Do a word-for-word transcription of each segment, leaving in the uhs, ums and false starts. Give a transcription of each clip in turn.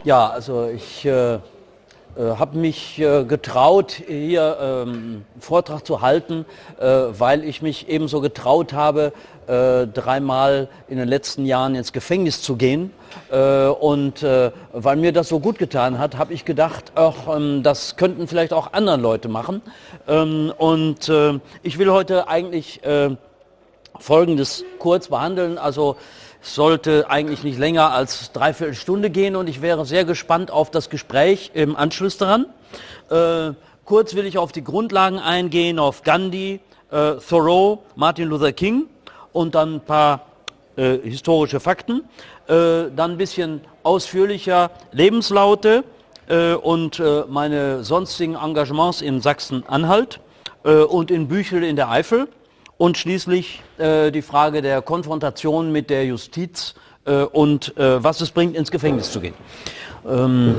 Ja, also ich äh, äh, habe mich äh, getraut, hier ähm, einen Vortrag zu halten, äh, weil ich mich ebenso getraut habe, äh, dreimal in den letzten Jahren ins Gefängnis zu gehen. Äh, und äh, weil mir das so gut getan hat, habe ich gedacht, ach, ähm, das könnten vielleicht auch andere Leute machen. Ähm, und äh, ich will heute eigentlich äh, Folgendes kurz behandeln. Also es sollte eigentlich nicht länger als dreiviertel Stunde gehen und ich wäre sehr gespannt auf das Gespräch im Anschluss daran. Äh, kurz will ich auf die Grundlagen eingehen, auf Gandhi, äh, Thoreau, Martin Luther King und dann ein paar äh, historische Fakten. Äh, dann ein bisschen ausführlicher Lebenslaute äh, und äh, meine sonstigen Engagements in Sachsen-Anhalt äh, und in Büchel in der Eifel. Und schließlich äh, die Frage der Konfrontation mit der Justiz äh, und äh, was es bringt, ins Gefängnis zu gehen. Ähm,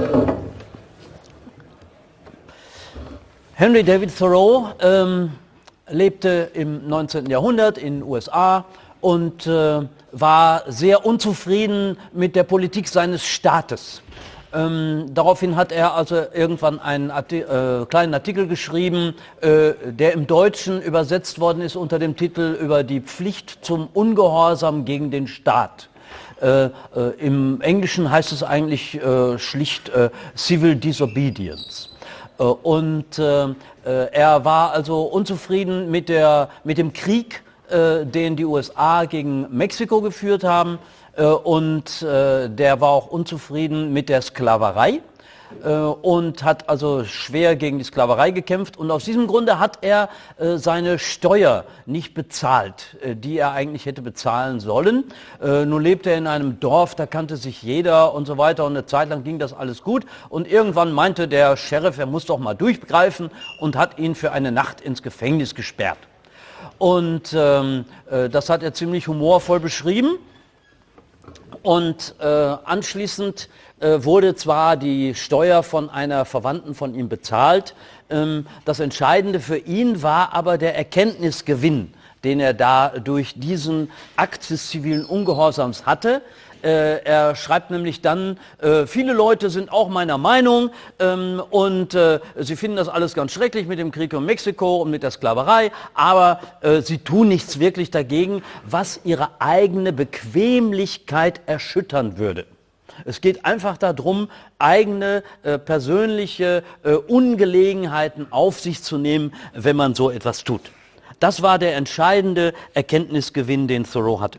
Henry David Thoreau ähm, lebte im neunzehnten Jahrhundert in den U S A und äh, war sehr unzufrieden mit der Politik seines Staates. Ähm, daraufhin hat er also irgendwann einen Arti äh, kleinen Artikel geschrieben, äh, der im Deutschen übersetzt worden ist unter dem Titel über die Pflicht zum Ungehorsam gegen den Staat. Äh, äh, Im Englischen heißt es eigentlich äh, schlicht äh, Civil Disobedience. Äh, und äh, er war also unzufrieden mit, der, mit dem Krieg, äh, den die U S A gegen Mexiko geführt haben. Und äh, der war auch unzufrieden mit der Sklaverei äh, und hat also schwer gegen die Sklaverei gekämpft. Und aus diesem Grunde hat er äh, seine Steuer nicht bezahlt, äh, die er eigentlich hätte bezahlen sollen. Äh, nun lebte er in einem Dorf, da kannte sich jeder und so weiter. Und eine Zeit lang ging das alles gut. Und irgendwann meinte der Sheriff, er muss doch mal durchgreifen und hat ihn für eine Nacht ins Gefängnis gesperrt. Und ähm, äh, das hat er ziemlich humorvoll beschrieben. Und äh, anschließend äh, wurde zwar die Steuer von einer Verwandten von ihm bezahlt, ähm, das Entscheidende für ihn war aber der Erkenntnisgewinn, den er da durch diesen Akt des zivilen Ungehorsams hatte. Äh, er schreibt nämlich dann, äh, viele Leute sind auch meiner Meinung ähm, und äh, sie finden das alles ganz schrecklich mit dem Krieg um Mexiko und mit der Sklaverei, aber äh, sie tun nichts wirklich dagegen, was ihre eigene Bequemlichkeit erschüttern würde. Es geht einfach darum, eigene äh, persönliche äh, Ungelegenheiten auf sich zu nehmen, wenn man so etwas tut. Das war der entscheidende Erkenntnisgewinn, den Thoreau hatte.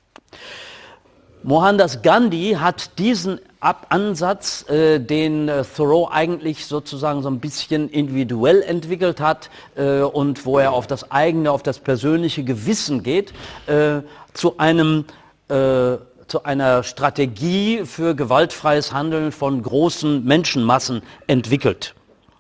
Mohandas Gandhi hat diesen Ab Ansatz, äh, den äh, Thoreau eigentlich sozusagen so ein bisschen individuell entwickelt hat äh, und wo er auf das eigene, auf das persönliche Gewissen geht, äh, zu einem äh, zu einer Strategie für gewaltfreies Handeln von großen Menschenmassen entwickelt.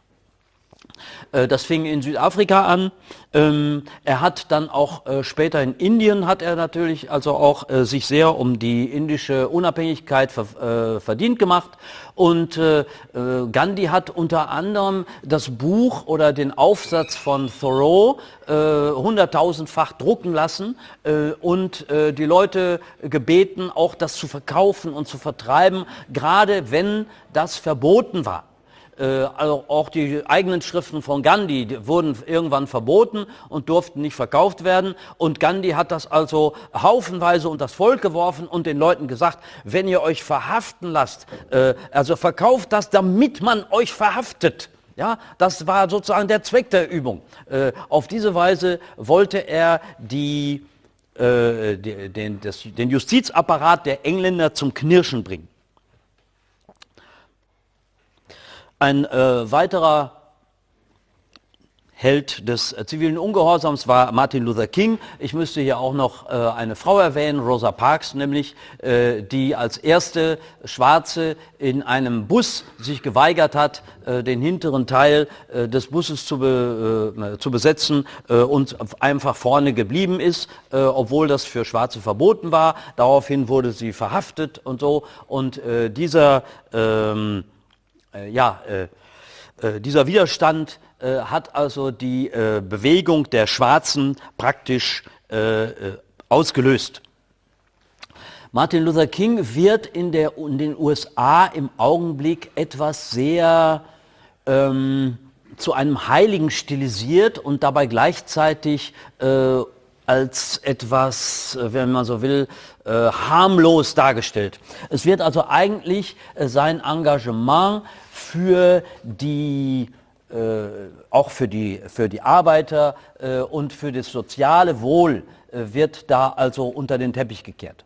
Das fing in Südafrika an. Ähm, er hat dann auch äh, später in Indien hat er natürlich also auch äh, sich sehr um die indische Unabhängigkeit ver, äh, verdient gemacht. Und äh, Gandhi hat unter anderem das Buch oder den Aufsatz von Thoreau äh, hunderttausendfach drucken lassen äh, und äh, die Leute gebeten, auch das zu verkaufen und zu vertreiben, gerade wenn das verboten war. Also auch die eigenen Schriften von Gandhi die wurden irgendwann verboten und durften nicht verkauft werden. Und Gandhi hat das also haufenweise unter das Volk geworfen und den Leuten gesagt, wenn ihr euch verhaften lasst, äh, also verkauft das, damit man euch verhaftet. Ja, das war sozusagen der Zweck der Übung. Äh, auf diese Weise wollte er die, äh, die, den, das, den Justizapparat der Engländer zum Knirschen bringen. Ein äh, weiterer Held des äh, zivilen Ungehorsams war Martin Luther King. Ich müsste hier auch noch äh, eine Frau erwähnen, Rosa Parks nämlich, äh, die als erste Schwarze in einem Bus sich geweigert hat, äh, den hinteren Teil äh, des Busses zu, be, äh, zu besetzen äh, und einfach vorne geblieben ist, äh, obwohl das für Schwarze verboten war. Daraufhin wurde sie verhaftet und so. Und äh, dieser ähm, Äh, ja, äh, äh, dieser Widerstand äh, hat also die äh, Bewegung der Schwarzen praktisch äh, äh, ausgelöst. Martin Luther King wird in, der, in den U S A im Augenblick etwas sehr ähm, zu einem Heiligen stilisiert und dabei gleichzeitig äh, als etwas, wenn man so will, äh, harmlos dargestellt. Es wird also eigentlich äh, sein Engagement für die, äh, auch für die, für die Arbeiter äh, und für das soziale Wohl äh, wird da also unter den Teppich gekehrt.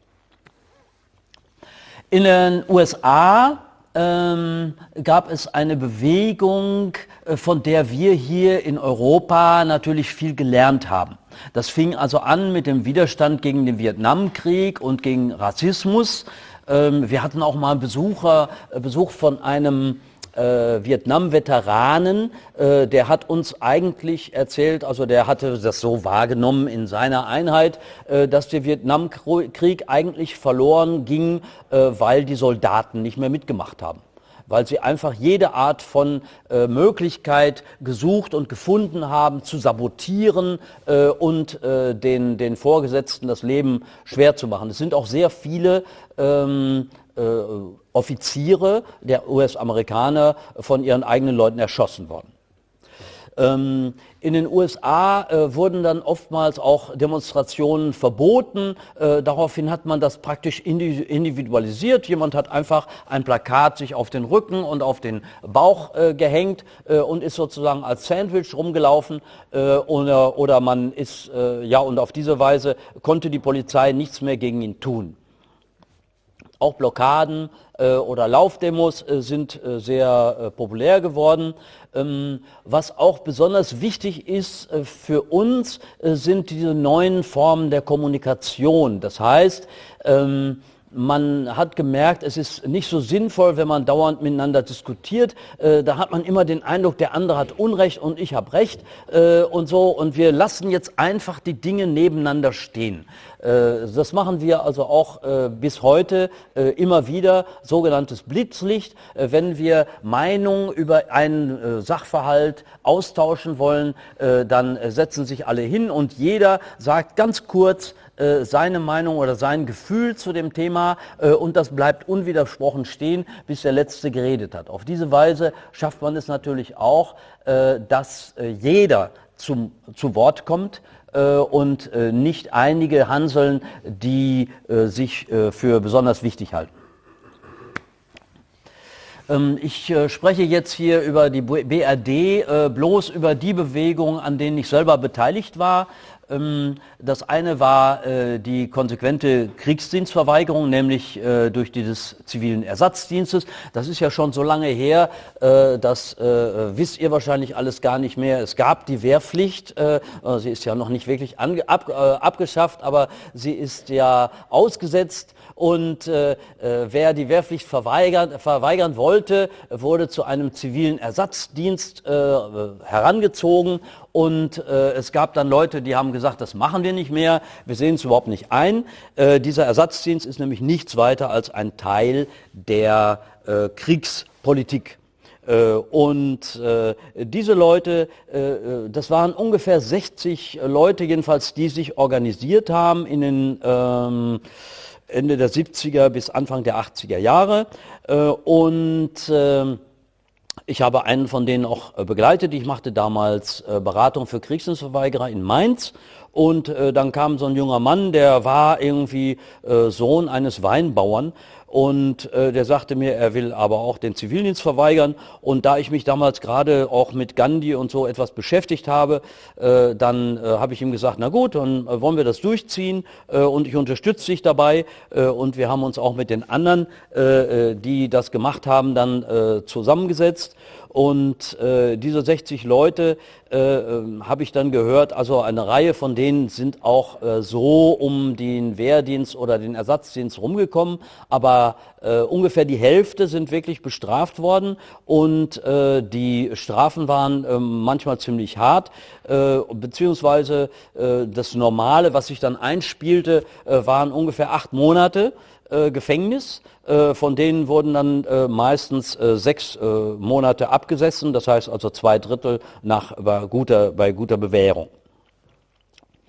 In den U S A ähm, gab es eine Bewegung, äh, von der wir hier in Europa natürlich viel gelernt haben. Das fing also an mit dem Widerstand gegen den Vietnamkrieg und gegen Rassismus. Ähm, wir hatten auch mal Besucher, äh, Besuch von einem Äh, Vietnam-Veteranen, äh, der hat uns eigentlich erzählt, also der hatte das so wahrgenommen in seiner Einheit, äh, dass der Vietnamkrieg eigentlich verloren ging, äh, weil die Soldaten nicht mehr mitgemacht haben. Weil sie einfach jede Art von äh, Möglichkeit gesucht und gefunden haben, zu sabotieren äh, und äh, den, den Vorgesetzten das Leben schwer zu machen. Es sind auch sehr viele ähm, äh, Offiziere der U S-Amerikaner von ihren eigenen Leuten erschossen worden. Ähm, in den U S A äh, wurden dann oftmals auch Demonstrationen verboten. Äh, daraufhin hat man das praktisch individualisiert. Jemand hat einfach ein Plakat sich auf den Rücken und auf den Bauch äh, gehängt äh, und ist sozusagen als Sandwich rumgelaufen. Äh, oder, oder man ist, äh, ja, und auf diese Weise konnte die Polizei nichts mehr gegen ihn tun. Auch Blockaden äh, oder Laufdemos äh, sind äh, sehr äh, populär geworden. Ähm, was auch besonders wichtig ist äh, für uns, äh, sind diese neuen Formen der Kommunikation. Das heißt, ähm, man hat gemerkt, es ist nicht so sinnvoll, wenn man dauernd miteinander diskutiert. Äh, da hat man immer den Eindruck, der andere hat Unrecht und ich habe Recht äh, und so. Und wir lassen jetzt einfach die Dinge nebeneinander stehen. Äh, das machen wir also auch äh, bis heute äh, immer wieder, sogenanntes Blitzlicht. Äh, wenn wir Meinungen über einen äh, Sachverhalt austauschen wollen, äh, dann äh, setzen sich alle hin und jeder sagt ganz kurz äh, seine Meinung oder sein Gefühl zu dem Thema äh, und das bleibt unwidersprochen stehen, bis der Letzte geredet hat. Auf diese Weise schafft man es natürlich auch, äh, dass äh, jeder zum, zu Wort kommt äh, und äh, nicht einige hanseln, die äh, sich äh, für besonders wichtig halten. Ähm, ich äh, spreche jetzt hier über die B R D, äh, bloß über die Bewegungen, an denen ich selber beteiligt war. Das eine war äh, die konsequente Kriegsdienstverweigerung, nämlich äh, durch die des zivilen Ersatzdienstes. Das ist ja schon so lange her, äh, das äh, wisst ihr wahrscheinlich alles gar nicht mehr. Es gab die Wehrpflicht, äh, sie ist ja noch nicht wirklich ange ab, äh, abgeschafft, aber sie ist ja ausgesetzt. Und äh, wer die Wehrpflicht verweigern, verweigern wollte, wurde zu einem zivilen Ersatzdienst äh, herangezogen. Und äh, es gab dann Leute, die haben gesagt, das machen wir nicht mehr, wir sehen es überhaupt nicht ein. Äh, dieser Ersatzdienst ist nämlich nichts weiter als ein Teil der äh, Kriegspolitik. Äh, und äh, diese Leute, äh, das waren ungefähr sechzig Leute jedenfalls, die sich organisiert haben in den ähm, Ende der siebziger bis Anfang der achtziger Jahre. Äh, und äh, Ich habe einen von denen auch begleitet. Ich machte damals äh, Beratung für Kriegsdienstverweigerer in Mainz. Und äh, dann kam so ein junger Mann, der war irgendwie äh, Sohn eines Weinbauern. Und äh, der sagte mir, er will aber auch den Zivildienst verweigern. Und da ich mich damals gerade auch mit Gandhi und so etwas beschäftigt habe, äh, dann äh, habe ich ihm gesagt, na gut, dann äh, wollen wir das durchziehen äh, und ich unterstütze dich dabei. Äh, und wir haben uns auch mit den anderen, äh, die das gemacht haben, dann äh, zusammengesetzt. Und äh, diese sechzig Leute äh, äh, habe ich dann gehört, also eine Reihe von denen sind auch äh, so um den Wehrdienst oder den Ersatzdienst rumgekommen, aber äh, ungefähr die Hälfte sind wirklich bestraft worden und äh, die Strafen waren äh, manchmal ziemlich hart, äh, beziehungsweise äh, das Normale, was sich dann einspielte, äh, waren ungefähr acht Monate. Äh, Gefängnis, äh, von denen wurden dann äh, meistens äh, sechs äh, Monate abgesessen, das heißt also zwei Drittel nach bei guter, bei guter Bewährung.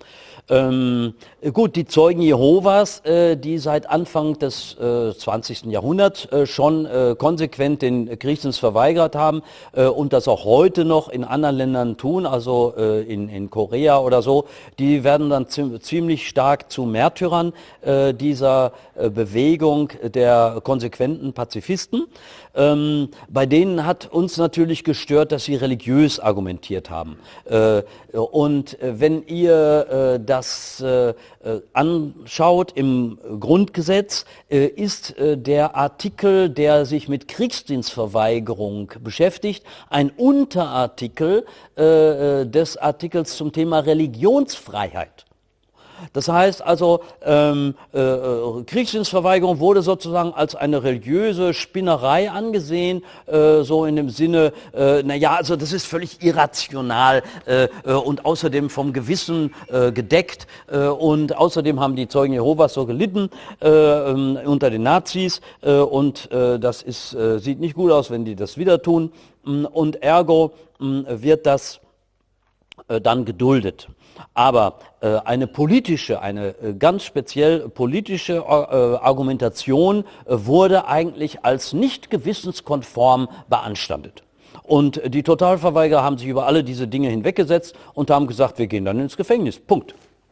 Ähm, gut, die Zeugen Jehovas, äh, die seit Anfang des äh, zwanzigsten Jahrhunderts äh, schon äh, konsequent den Kriegsdienst verweigert haben äh, und das auch heute noch in anderen Ländern tun, also äh, in, in Korea oder so, die werden dann ziemlich stark zu Märtyrern äh, dieser äh, Bewegung der konsequenten Pazifisten. Ähm, bei denen hat uns natürlich gestört, dass sie religiös argumentiert haben. Äh, und wenn ihr äh, das äh, anschaut im Grundgesetz, äh, ist äh, der Artikel, der sich mit Kriegsdienstverweigerung beschäftigt, ein Unterartikel äh, des Artikels zum Thema Religionsfreiheit. Das heißt also, ähm, äh, Kriegsdienstverweigerung wurde sozusagen als eine religiöse Spinnerei angesehen, äh, so in dem Sinne, äh, naja, also das ist völlig irrational äh, äh, und außerdem vom Gewissen äh, gedeckt äh, und außerdem haben die Zeugen Jehovas so gelitten äh, äh, unter den Nazis äh, und äh, das ist, äh, sieht nicht gut aus, wenn die das wieder tun und ergo äh, wird das äh, dann geduldet. Aber äh, eine politische, eine äh, ganz speziell politische äh, Argumentation äh, wurde eigentlich als nicht gewissenskonform beanstandet. Und die Totalverweigerer haben sich über alle diese Dinge hinweggesetzt und haben gesagt, wir gehen dann ins Gefängnis. Punkt.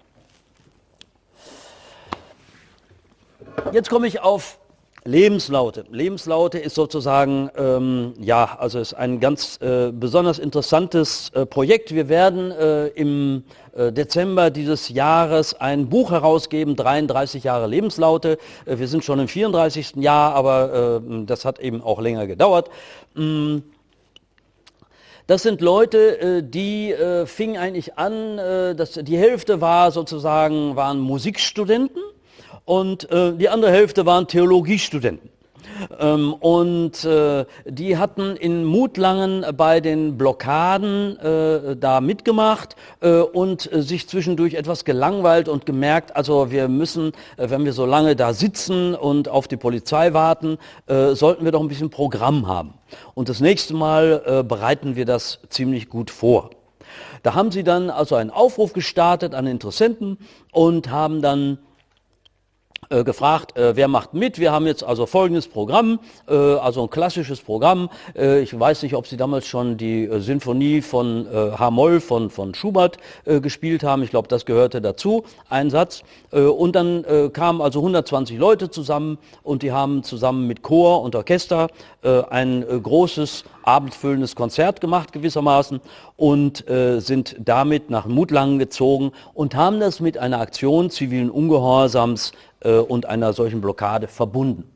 Jetzt komme ich auf Lebenslaute. Lebenslaute ist sozusagen, ähm, ja, also ist ein ganz äh, besonders interessantes äh, Projekt. Wir werden äh, im äh, Dezember dieses Jahres ein Buch herausgeben, dreiunddreißig Jahre Lebenslaute. Äh, wir sind schon im vierunddreißigsten Jahr, aber äh, das hat eben auch länger gedauert. Mm. Das sind Leute, äh, die äh, fingen eigentlich an, äh, dass die Hälfte war sozusagen, waren Musikstudenten. Und äh, die andere Hälfte waren Theologiestudenten. Ähm, und äh, die hatten in Mutlangen bei den Blockaden äh, da mitgemacht äh, und äh, sich zwischendurch etwas gelangweilt und gemerkt, also wir müssen, äh, wenn wir so lange da sitzen und auf die Polizei warten, äh, sollten wir doch ein bisschen Programm haben. Und das nächste Mal äh, bereiten wir das ziemlich gut vor. Da haben sie dann also einen Aufruf gestartet an Interessenten und haben dann Äh, gefragt, äh, wer macht mit. Wir haben jetzt also folgendes Programm, äh, also ein klassisches Programm. Äh, ich weiß nicht, ob Sie damals schon die äh, Sinfonie von äh, H-Moll von, von Schubert äh, gespielt haben. Ich glaube, das gehörte dazu, ein Satz. Äh, und dann äh, kamen also hundertzwanzig Leute zusammen und die haben zusammen mit Chor und Orchester äh, ein äh, großes abendfüllendes Konzert gemacht gewissermaßen und äh, sind damit nach Mutlangen gezogen und haben das mit einer Aktion zivilen Ungehorsams äh, und einer solchen Blockade verbunden.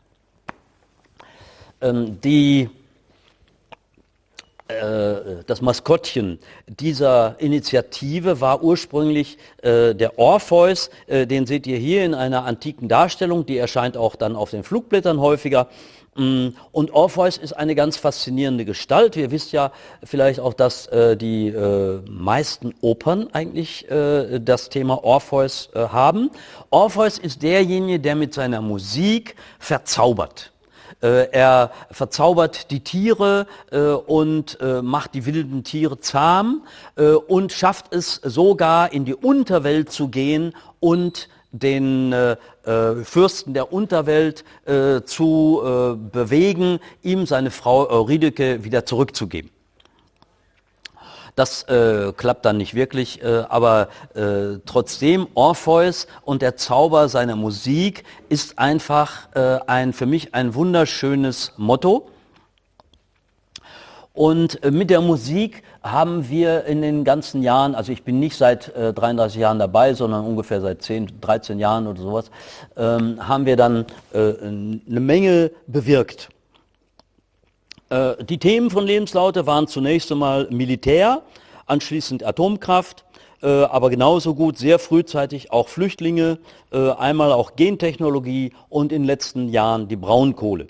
Ähm, die, äh, das Maskottchen dieser Initiative war ursprünglich äh, der Orpheus, äh, den seht ihr hier in einer antiken Darstellung, die erscheint auch dann auf den Flugblättern häufiger. Und Orpheus ist eine ganz faszinierende Gestalt. Ihr wisst ja vielleicht auch, dass äh, die äh, meisten Opern eigentlich äh, das Thema Orpheus äh, haben. Orpheus ist derjenige, der mit seiner Musik verzaubert. Äh, er verzaubert die Tiere äh, und äh, macht die wilden Tiere zahm äh, und schafft es sogar in die Unterwelt zu gehen und den äh, Fürsten der Unterwelt äh, zu äh, bewegen, ihm seine Frau Eurydike wieder zurückzugeben. Das äh, klappt dann nicht wirklich, äh, aber äh, trotzdem Orpheus und der Zauber seiner Musik ist einfach äh, ein, für mich ein wunderschönes Motto. Und mit der Musik haben wir in den ganzen Jahren, also ich bin nicht seit äh, dreiunddreißig Jahren dabei, sondern ungefähr seit zehn, dreizehn Jahren oder sowas, ähm, haben wir dann äh, eine Menge bewirkt. Äh, die Themen von Lebenslaute waren zunächst einmal Militär, anschließend Atomkraft, äh, aber genauso gut sehr frühzeitig auch Flüchtlinge, äh, einmal auch Gentechnologie und in den letzten Jahren die Braunkohle.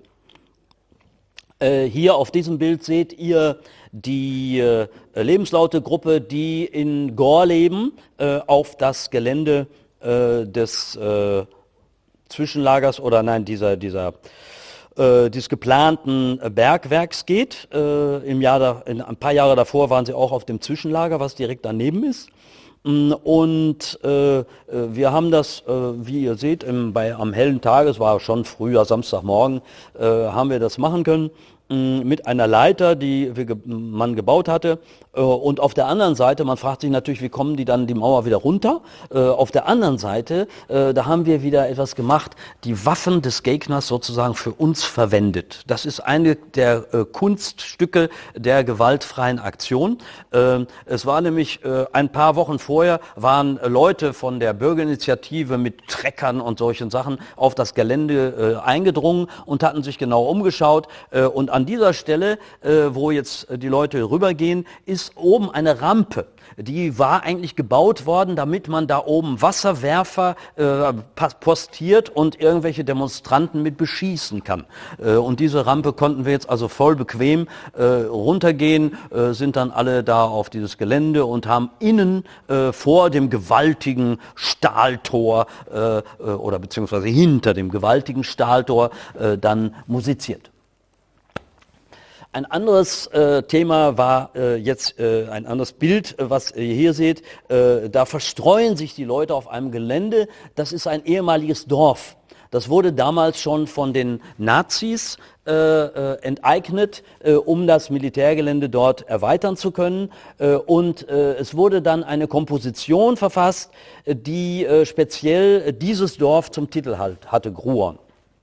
Hier auf diesem Bild seht ihr die äh, Lebenslaute-Gruppe, die in Gorleben äh, auf das Gelände äh, des äh, Zwischenlagers oder nein, dieser, dieser, äh, dieses geplanten Bergwerks geht. Äh, im Jahr da, in, ein paar Jahre davor waren sie auch auf dem Zwischenlager, was direkt daneben ist. Und äh, wir haben das, äh, wie ihr seht, im, bei, am hellen Tag, es war schon früher, Samstagmorgen, äh, haben wir das machen können, mit einer Leiter, die wir, man gebaut hatte. Und auf der anderen Seite, man fragt sich natürlich, wie kommen die dann die Mauer wieder runter? Auf der anderen Seite, da haben wir wieder etwas gemacht, die Waffen des Gegners sozusagen für uns verwendet. Das ist eine der Kunststücke der gewaltfreien Aktion. Es war nämlich ein paar Wochen vorher, waren Leute von der Bürgerinitiative mit Treckern und solchen Sachen auf das Gelände eingedrungen und hatten sich genau umgeschaut. Und an dieser Stelle, wo jetzt die Leute rübergehen, ist oben eine Rampe. Die war eigentlich gebaut worden, damit man da oben Wasserwerfer äh, postiert und irgendwelche Demonstranten mit beschießen kann. Äh, und diese Rampe konnten wir jetzt also voll bequem äh, runtergehen, äh, sind dann alle da auf dieses Gelände und haben innen äh, vor dem gewaltigen Stahltor äh, oder beziehungsweise hinter dem gewaltigen Stahltor äh, dann musiziert. Ein anderes äh, Thema war äh, jetzt äh, ein anderes Bild, äh, was ihr hier seht. Äh, da verstreuen sich die Leute auf einem Gelände. Das ist ein ehemaliges Dorf. Das wurde damals schon von den Nazis äh, äh, enteignet, äh, um das Militärgelände dort erweitern zu können. Äh, und äh, es wurde dann eine Komposition verfasst, äh, die äh, speziell dieses Dorf zum Titel halt hatte, Gruon.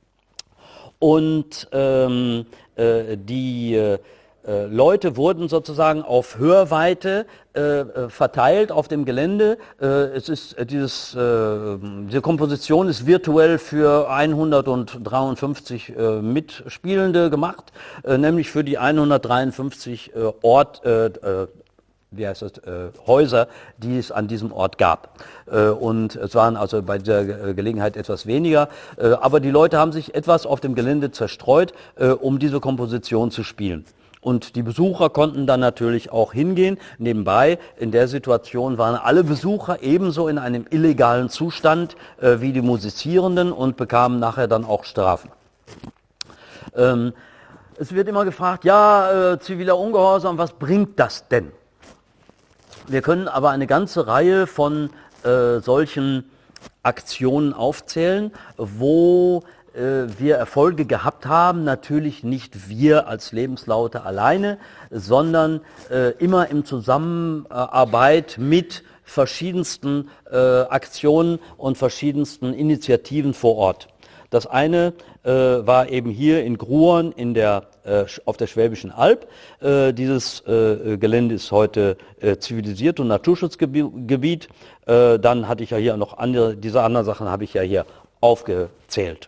Und ähm, äh, die äh, Leute wurden sozusagen auf Hörweite äh, verteilt auf dem Gelände. Äh, es ist äh, dieses, äh, diese Komposition ist virtuell für hundertdreiundfünfzig äh, Mitspielende gemacht, äh, nämlich für die hundertdreiundfünfzig äh, Ort äh, äh, wie heißt das, äh, Häuser, die es an diesem Ort gab. Äh, und es waren also bei dieser Gelegenheit etwas weniger, äh, aber die Leute haben sich etwas auf dem Gelände zerstreut, äh, um diese Komposition zu spielen. Und die Besucher konnten dann natürlich auch hingehen. Nebenbei, in der Situation waren alle Besucher ebenso in einem illegalen Zustand äh, wie die Musizierenden und bekamen nachher dann auch Strafen. Ähm, es wird immer gefragt, ja, äh, ziviler Ungehorsam, was bringt das denn? Wir können aber eine ganze Reihe von äh, solchen Aktionen aufzählen, wo äh, wir Erfolge gehabt haben, natürlich nicht wir als Lebenslaute alleine, sondern äh, immer in Zusammenarbeit mit verschiedensten äh, Aktionen und verschiedensten Initiativen vor Ort. Das eine äh, war eben hier in Gruon in der, äh, auf der Schwäbischen Alb. Äh, dieses äh, Gelände ist heute äh, zivilisiert und Naturschutzgebiet. Äh, dann hatte ich ja hier noch andere, diese anderen Sachen habe ich ja hier aufgezählt.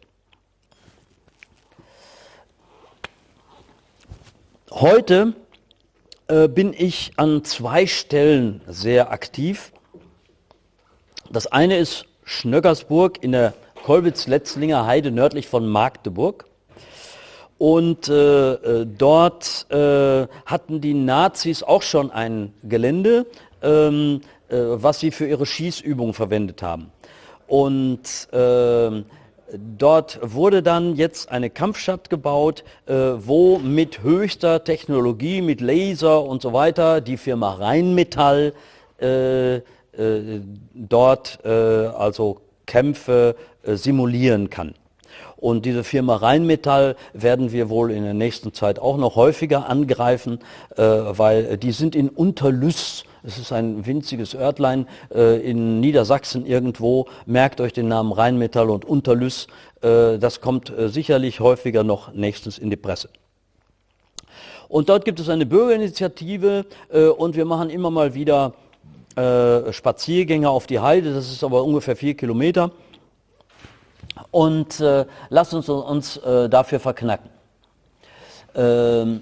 Heute äh, bin ich an zwei Stellen sehr aktiv. Das eine ist Schnöckersburg in der Kolbitz-Letzlinger Heide nördlich von Magdeburg. Und äh, dort äh, hatten die Nazis auch schon ein Gelände, ähm, äh, was sie für ihre Schießübungen verwendet haben. Und äh, dort wurde dann jetzt eine Kampfstadt gebaut, äh, wo mit höchster Technologie, mit Laser und so weiter, die Firma Rheinmetall äh, äh, dort äh, also Kämpfe äh, simulieren kann. Und diese Firma Rheinmetall werden wir wohl in der nächsten Zeit auch noch häufiger angreifen, äh, weil die sind in Unterlüss, es ist ein winziges Örtlein äh, in Niedersachsen irgendwo, merkt euch den Namen Rheinmetall und Unterlüss, äh, das kommt äh, sicherlich häufiger noch nächstens in die Presse. Und dort gibt es eine Bürgerinitiative äh, und wir machen immer mal wieder Äh, Spaziergänge auf die Heide, das ist aber ungefähr vier Kilometer. Und äh, lasst uns uns äh, dafür verknacken. Ähm,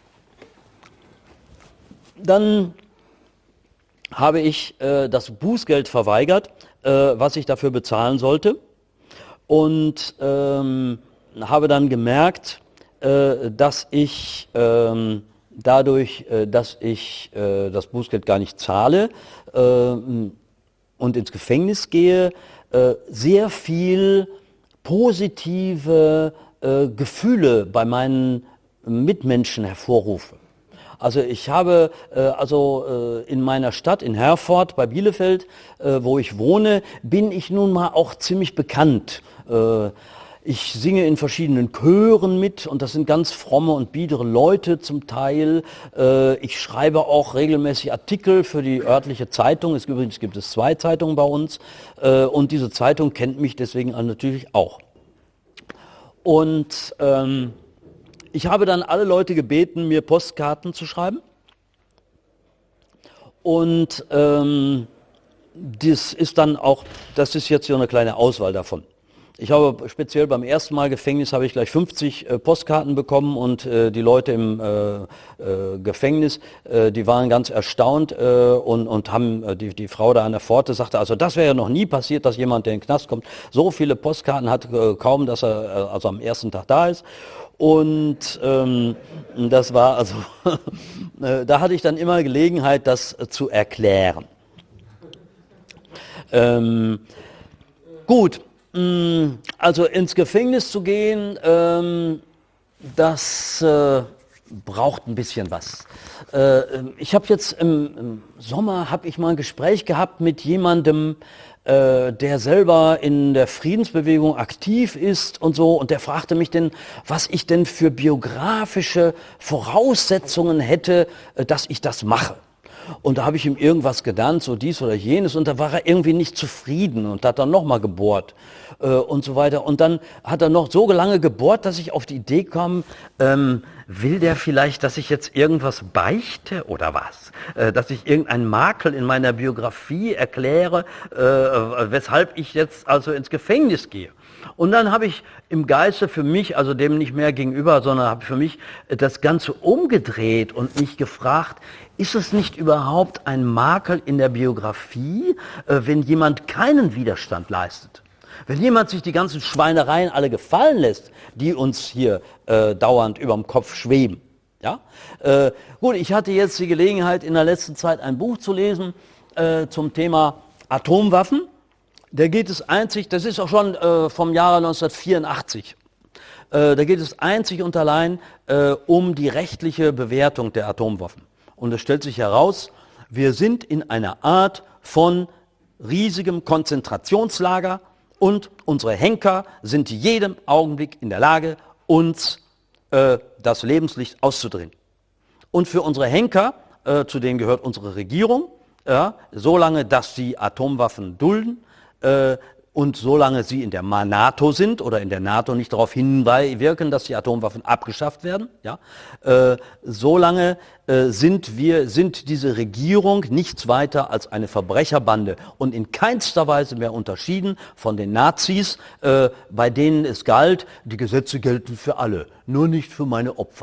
dann habe ich äh, das Bußgeld verweigert, äh, was ich dafür bezahlen sollte. Und ähm, habe dann gemerkt, äh, dass ich ähm, dadurch, äh, dass ich äh, das Bußgeld gar nicht zahle äh, und ins Gefängnis gehe, äh, sehr viel positive äh, Gefühle bei meinen Mitmenschen hervorrufe. Also ich habe äh, also äh, in meiner Stadt, in Herford bei Bielefeld, äh, wo ich wohne, bin ich nun mal auch ziemlich bekannt. Äh, Ich singe in verschiedenen Chören mit und das sind ganz fromme und biedere Leute zum Teil. Ich schreibe auch regelmäßig Artikel für die örtliche Zeitung. Es, übrigens gibt es zwei Zeitungen bei uns und diese Zeitung kennt mich deswegen natürlich auch. Und ähm, ich habe dann alle Leute gebeten, mir Postkarten zu schreiben. Und ähm, das ist dann auch, das ist jetzt so eine kleine Auswahl davon. Ich habe speziell beim ersten Mal Gefängnis habe ich gleich fünfzig äh, Postkarten bekommen und äh, die Leute im äh, äh, Gefängnis, äh, die waren ganz erstaunt äh, und, und haben, äh, die, die Frau da an der Pforte sagte, also das wäre ja noch nie passiert, dass jemand, der in den Knast kommt, so viele Postkarten hat, äh, kaum, dass er äh, also am ersten Tag da ist. Und ähm, das war also, äh, da hatte ich dann immer Gelegenheit, das äh, zu erklären. Ähm, gut. Also ins Gefängnis zu gehen, ähm, das äh, braucht ein bisschen was. Äh, ich habe jetzt im, im Sommer habe ich mal ein Gespräch gehabt mit jemandem, äh, der selber in der Friedensbewegung aktiv ist und so, und der fragte mich denn, was ich denn für biografische Voraussetzungen hätte, äh, dass ich das mache. Und da habe ich ihm irgendwas genannt, so dies oder jenes, und da war er irgendwie nicht zufrieden und hat dann nochmal gebohrt äh, und so weiter. Und dann hat er noch so lange gebohrt, dass ich auf die Idee kam, ähm, will der vielleicht, dass ich jetzt irgendwas beichte oder was? Äh, dass ich irgendeinen Makel in meiner Biografie erkläre, äh, weshalb ich jetzt also ins Gefängnis gehe. Und dann habe ich im Geiste für mich, also dem nicht mehr gegenüber, sondern habe für mich das Ganze umgedreht und mich gefragt, ist es nicht überhaupt ein Makel in der Biografie, wenn jemand keinen Widerstand leistet? Wenn jemand sich die ganzen Schweinereien alle gefallen lässt, die uns hier äh, dauernd überm Kopf schweben. Ja? Äh, gut, ich hatte jetzt die Gelegenheit, in der letzten Zeit ein Buch zu lesen äh, zum Thema Atomwaffen. Da geht es einzig, das ist auch schon äh, vom Jahre neunzehnhundertvierundachtzig, äh, da geht es einzig und allein äh, um die rechtliche Bewertung der Atomwaffen. Und es stellt sich heraus, wir sind in einer Art von riesigem Konzentrationslager und unsere Henker sind jedem Augenblick in der Lage, uns äh, das Lebenslicht auszudrehen. Und für unsere Henker, äh, zu denen gehört unsere Regierung, ja, solange dass sie Atomwaffen dulden, Äh, und solange sie in der NATO sind oder in der NATO nicht darauf hinwirken, dass die Atomwaffen abgeschafft werden, ja, äh, solange äh, sind wir, sind diese Regierung nichts weiter als eine Verbrecherbande und in keinster Weise mehr unterschieden von den Nazis, äh, bei denen es galt, die Gesetze gelten für alle, nur nicht für meine Opfer.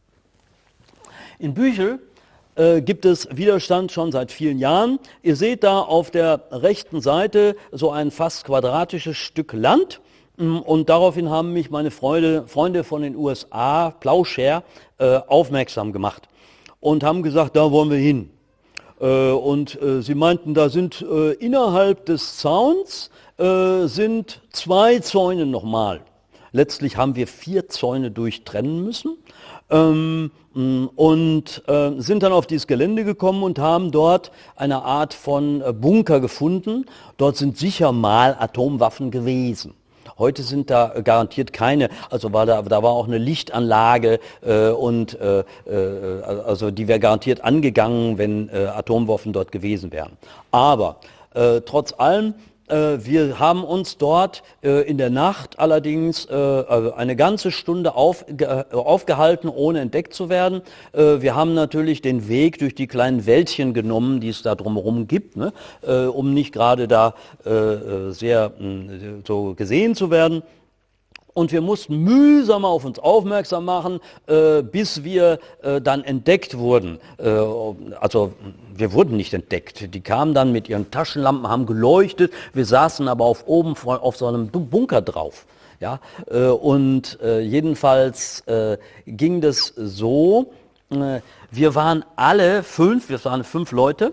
In Büchel Äh, gibt es Widerstand schon seit vielen Jahren. Ihr seht da auf der rechten Seite so ein fast quadratisches Stück Land und daraufhin haben mich meine Freunde, Freunde von den U S A, Plowshare, äh, aufmerksam gemacht und haben gesagt, da wollen wir hin. Äh, und äh, sie meinten, da sind äh, innerhalb des Zauns äh, sind zwei Zäune nochmal. Letztlich haben wir vier Zäune durchtrennen müssen. Ähm, und äh, sind dann auf dieses Gelände gekommen und haben dort eine Art von äh, Bunker gefunden. Dort sind sicher mal Atomwaffen gewesen. Heute sind da garantiert keine, also war da, da war auch eine Lichtanlage äh, und äh, äh, also die wäre garantiert angegangen, wenn äh, Atomwaffen dort gewesen wären. Aber äh, trotz allem, wir haben uns dort äh, in der Nacht allerdings äh, eine ganze Stunde auf, äh, aufgehalten, ohne entdeckt zu werden. Äh, wir haben natürlich den Weg durch die kleinen Wäldchen genommen, die es da drumherum gibt, ne? äh, um nicht gerade da äh, sehr äh, so gesehen zu werden. Und wir mussten mühsam auf uns aufmerksam machen, äh, bis wir äh, dann entdeckt wurden. Äh, also wir wurden nicht entdeckt. Die kamen dann mit ihren Taschenlampen, haben geleuchtet. Wir saßen aber auf oben auf so einem Bunker drauf. Ja? Äh, und äh, jedenfalls äh, ging das so. Äh, wir waren alle fünf, wir waren fünf Leute.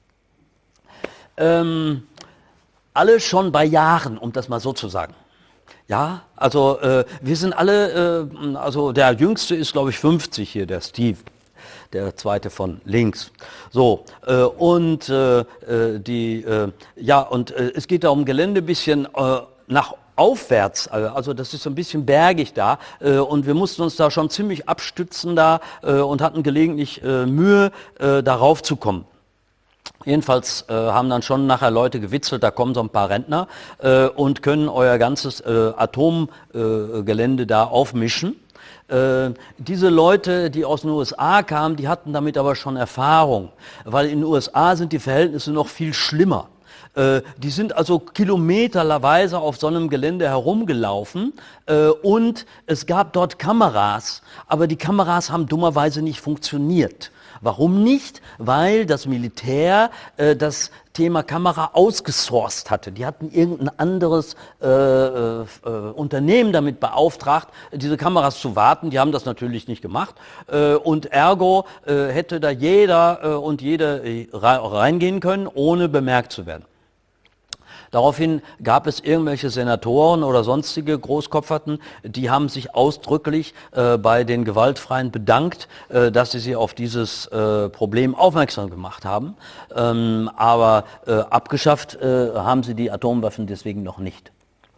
Ähm, alle schon bei Jahren, um das mal so zu sagen. Ja, also äh, wir sind alle, äh, also der Jüngste ist, glaube ich, fünfzig hier, der Steve. der zweite von links. So, äh, und äh, die, äh, ja, und äh, es geht da um Gelände ein bisschen äh, nach aufwärts, also das ist so ein bisschen bergig da äh, und wir mussten uns da schon ziemlich abstützen da äh, und hatten gelegentlich äh, Mühe, äh, darauf zu kommen. Jedenfalls äh, haben dann schon nachher Leute gewitzelt, da kommen so ein paar Rentner äh, und können euer ganzes äh, Atomgelände äh, da aufmischen. Äh, diese Leute, die aus den U S A kamen, die hatten damit aber schon Erfahrung, weil in den U S A sind die Verhältnisse noch viel schlimmer. Äh, die sind also kilometerweise auf so einem Gelände herumgelaufen äh, und es gab dort Kameras, aber die Kameras haben dummerweise nicht funktioniert. Warum nicht? Weil das Militär äh, das Thema Kamera ausgesourced hatte. Die hatten irgendein anderes äh, äh, Unternehmen damit beauftragt, diese Kameras zu warten. Die haben das natürlich nicht gemacht. Äh, und ergo äh, hätte da jeder äh, und jede reingehen können, ohne bemerkt zu werden. Daraufhin gab es irgendwelche Senatoren oder sonstige Großkopferten, die haben sich ausdrücklich äh, bei den Gewaltfreien bedankt, äh, dass sie sie auf dieses äh, Problem aufmerksam gemacht haben. Ähm, aber äh, abgeschafft äh, haben sie die Atomwaffen deswegen noch nicht.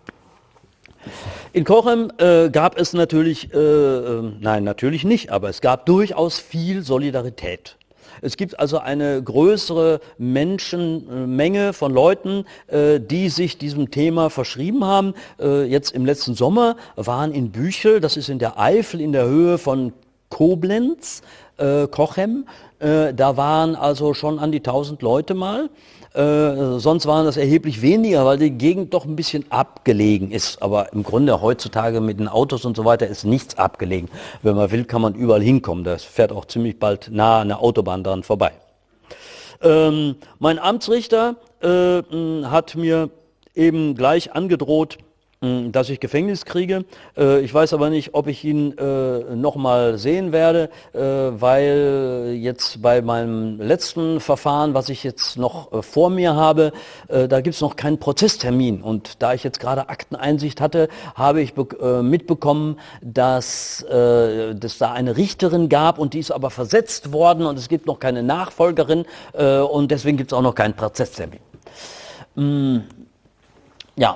In Cochem äh, gab es natürlich, äh, äh, nein, natürlich nicht, aber es gab durchaus viel Solidarität. Es gibt also eine größere Menschenmenge von Leuten, die sich diesem Thema verschrieben haben. Jetzt im letzten Sommer waren in Büchel, das ist in der Eifel in der Höhe von Koblenz, Cochem, da waren also schon an die tausend Leute mal. Äh, sonst waren das erheblich weniger, weil die Gegend doch ein bisschen abgelegen ist. Aber im Grunde heutzutage mit den Autos und so weiter ist nichts abgelegen. Wenn man will, kann man überall hinkommen. Das fährt auch ziemlich bald nah an der Autobahn dran vorbei. Ähm, mein Amtsrichter äh, hat mir eben gleich angedroht, dass ich Gefängnis kriege. Ich weiß aber nicht, ob ich ihn äh, nochmal sehen werde, äh, weil jetzt bei meinem letzten Verfahren, was ich jetzt noch äh, vor mir habe, äh, da gibt es noch keinen Prozesstermin. Und da ich jetzt gerade Akteneinsicht hatte, habe ich äh, mitbekommen, dass äh, es da eine Richterin gab und die ist aber versetzt worden und es gibt noch keine Nachfolgerin äh, und deswegen gibt es auch noch keinen Prozesstermin. Mm, ja.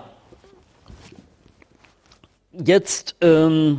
Jetzt ähm,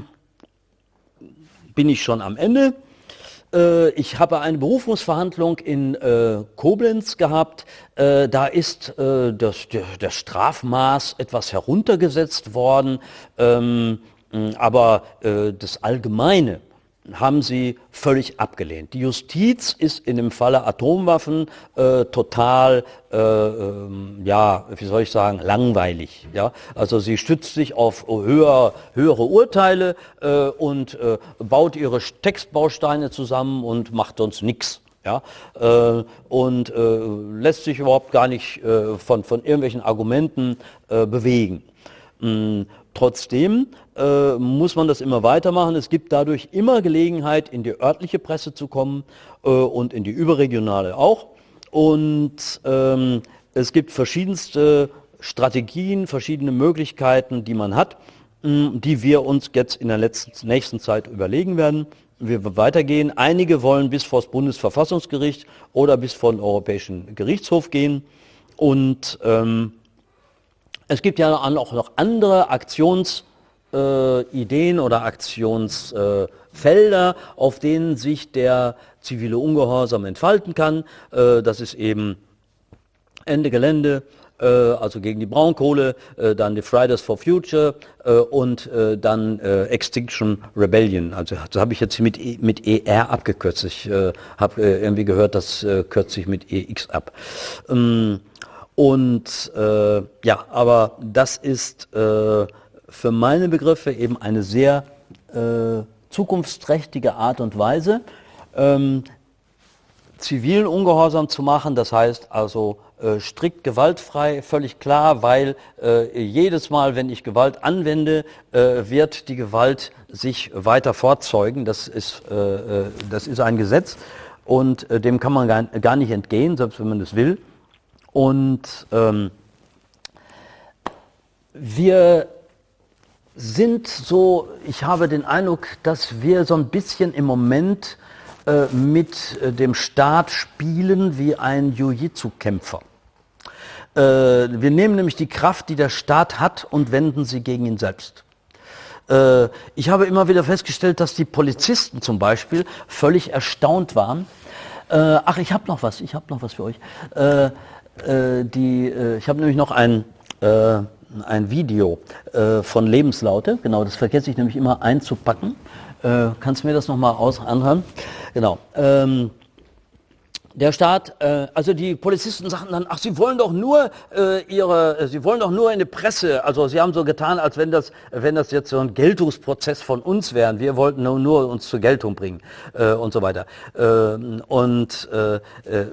bin ich schon am Ende. Äh, ich habe eine Berufungsverhandlung in äh, Koblenz gehabt. Äh, da ist äh, das, der, der Strafmaß etwas heruntergesetzt worden, ähm, aber äh, das Allgemeine haben sie völlig abgelehnt. Die Justiz ist in dem Falle Atomwaffen äh, total, äh, ähm, ja, wie soll ich sagen, langweilig. Ja? Also sie stützt sich auf höher, höhere Urteile äh, und äh, baut ihre Textbausteine zusammen und macht sonst nichts. Ja, äh, und äh, lässt sich überhaupt gar nicht äh, von, von irgendwelchen Argumenten äh, bewegen. Mm, trotzdem äh, muss man das immer weitermachen. Es gibt dadurch immer Gelegenheit, in die örtliche Presse zu kommen äh, und in die überregionale auch. Und ähm, es gibt verschiedenste Strategien, verschiedene Möglichkeiten, die man hat, mh, die wir uns jetzt in der letzten, nächsten Zeit überlegen werden. Wir weitergehen. Einige wollen bis vor das Bundesverfassungsgericht oder bis vor den Europäischen Gerichtshof gehen. Und ähm, es gibt ja auch noch andere Aktionsideen äh, oder Aktionsfelder, äh, auf denen sich der zivile Ungehorsam entfalten kann. Äh, das ist eben Ende Gelände, äh, also gegen die Braunkohle, äh, dann die Fridays for Future äh, und äh, dann äh, Extinction Rebellion. Also das habe ich jetzt mit, e, mit E R abgekürzt. Ich äh, habe äh, irgendwie gehört, das äh, kürzt sich mit E X ab. Ähm, Und äh, ja, aber das ist äh, für meine Begriffe eben eine sehr äh, zukunftsträchtige Art und Weise, ähm, zivilen Ungehorsam zu machen. Das heißt also äh, strikt gewaltfrei, völlig klar, weil äh, jedes Mal, wenn ich Gewalt anwende, äh, wird die Gewalt sich weiter fortzeugen. Das ist, äh, das ist ein Gesetz und äh, dem kann man gar, gar nicht entgehen, selbst wenn man das will. Und ähm, wir sind so, ich habe den Eindruck, dass wir so ein bisschen im Moment äh, mit äh, dem Staat spielen wie ein Jiu-Jitsu-Kämpfer. Äh, wir nehmen nämlich die Kraft, die der Staat hat, und wenden sie gegen ihn selbst. Äh, ich habe immer wieder festgestellt, dass die Polizisten zum Beispiel völlig erstaunt waren. Äh, ach, ich habe noch was, ich habe noch was für euch. Äh, äh, die, äh, ich habe nämlich noch ein, äh, ein Video äh, von Lebenslaute, genau, das vergesse ich nämlich immer einzupacken. Äh, kannst du mir das nochmal anhören? Genau. Ähm, Der Staat, äh, also die Polizisten sagten dann, ach, sie wollen doch nur äh, ihre, äh, sie wollen doch nur in die Presse. Also sie haben so getan, als wenn das, wenn das jetzt so ein Geltungsprozess von uns wäre. Wir wollten nur, nur uns zur Geltung bringen äh, und so weiter. Äh, und äh, äh,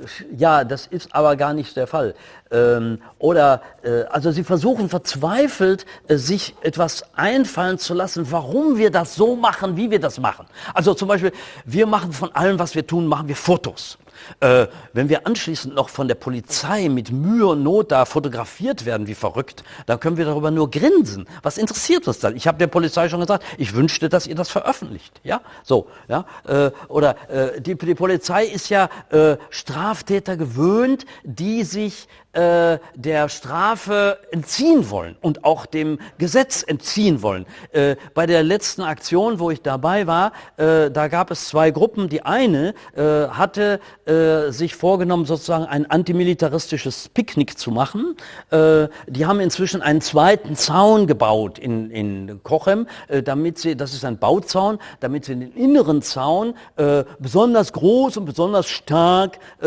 ja, das ist aber gar nicht der Fall. Ähm, oder äh, also sie versuchen verzweifelt, äh, sich etwas einfallen zu lassen, warum wir das so machen, wie wir das machen. Also zum Beispiel, wir machen von allem, was wir tun, machen wir Fotos. Äh, wenn wir anschließend noch von der Polizei mit Mühe und Not da fotografiert werden wie verrückt, dann können wir darüber nur grinsen. Was interessiert uns dann? Ich habe der Polizei schon gesagt, ich wünschte, dass ihr das veröffentlicht. Ja, so, ja. Äh, oder äh, die, die Polizei ist ja äh, Straftäter gewöhnt, die sich äh, der Strafe entziehen wollen und auch dem Gesetz entziehen wollen. Äh, bei der letzten Aktion, wo ich dabei war, äh, da gab es zwei Gruppen. Die eine äh, hatte äh, sich vorgenommen, sozusagen ein antimilitaristisches Picknick zu machen. Äh, die haben inzwischen einen zweiten Zaun gebaut in, in Cochem, äh, damit sie, das ist ein Bauzaun, damit sie den inneren Zaun äh, besonders groß und besonders stark äh,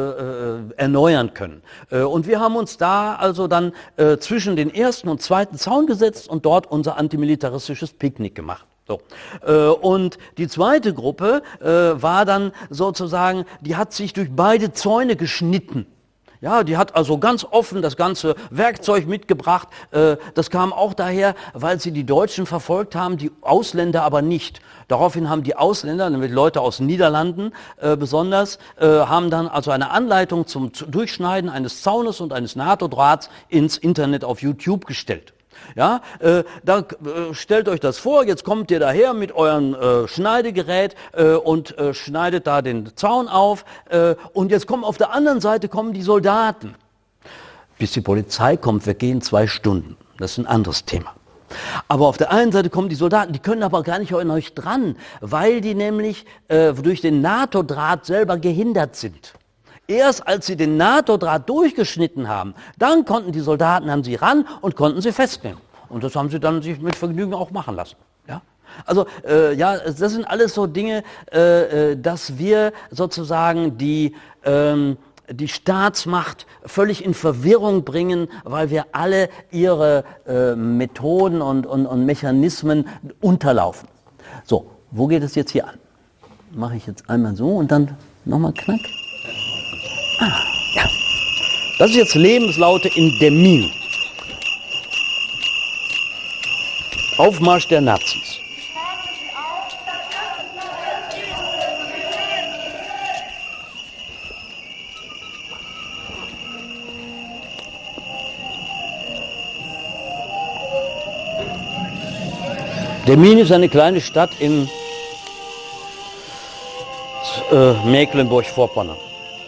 äh, erneuern können. Äh, Und wir haben uns da also dann äh, zwischen den ersten und zweiten Zaun gesetzt und dort unser antimilitaristisches Picknick gemacht. So. Äh, und die zweite Gruppe äh, war dann sozusagen, die hat sich durch beide Zäune geschnitten. Ja, die hat also ganz offen das ganze Werkzeug mitgebracht. Äh, das kam auch daher, weil sie die Deutschen verfolgt haben, die Ausländer aber nicht. Daraufhin haben die Ausländer, nämlich Leute aus den Niederlanden äh, besonders, äh, haben dann also eine Anleitung zum Durchschneiden eines Zaunes und eines NATO-Drahts ins Internet auf YouTube gestellt. Ja, äh, dann äh, stellt euch das vor, jetzt kommt ihr daher mit eurem äh, Schneidegerät äh, und äh, schneidet da den Zaun auf äh, und jetzt kommen auf der anderen Seite kommen die Soldaten. Bis die Polizei kommt, vergehen zwei Stunden. Das ist ein anderes Thema. Aber auf der einen Seite kommen die Soldaten, die können aber gar nicht an euch dran, weil die nämlich äh, durch den NATO-Draht selber gehindert sind. Erst als sie den NATO-Draht durchgeschnitten haben, dann konnten die Soldaten an sie ran und konnten sie festnehmen. Und das haben sie dann sich mit Vergnügen auch machen lassen. Ja? Also äh, ja, das sind alles so Dinge, äh, dass wir sozusagen die, ähm, die Staatsmacht völlig in Verwirrung bringen, weil wir alle ihre äh, Methoden und, und, und Mechanismen unterlaufen. So, wo geht es jetzt hier an? Mache ich jetzt einmal so und dann nochmal knack. Ah, ja. Das ist jetzt Lebenslaute in Demmin. Aufmarsch der Nazis. Demmin ist eine kleine Stadt in äh, Mecklenburg-Vorpommern.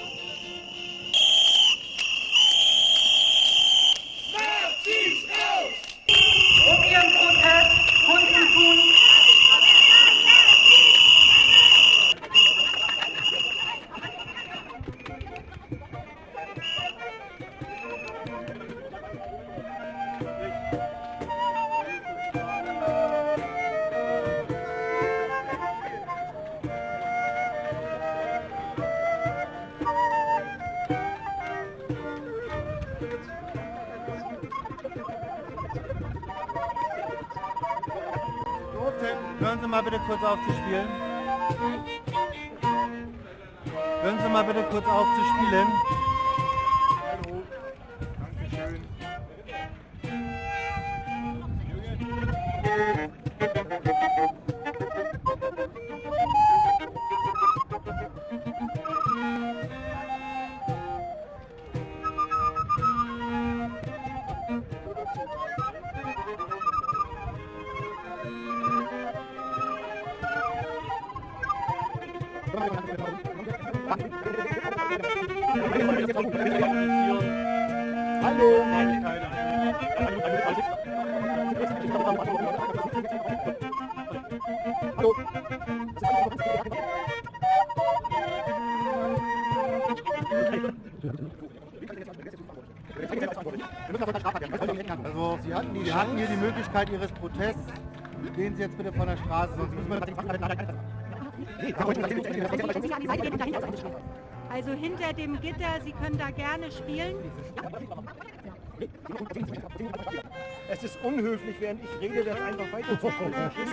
Hören Sie mal bitte kurz auf zu spielen. Hören Sie mal bitte kurz auf zu spielen. Hallo. Dankeschön. Hallo. Also Sie hatten, die, Sie hatten hier die Möglichkeit Ihres Protests. Gehen Sie jetzt bitte von der Straße, sonst müssen wir... Also hinter dem Gitter, Sie können da gerne spielen. Es ist unhöflich, während ich rede, das einfach weiterzuspielen.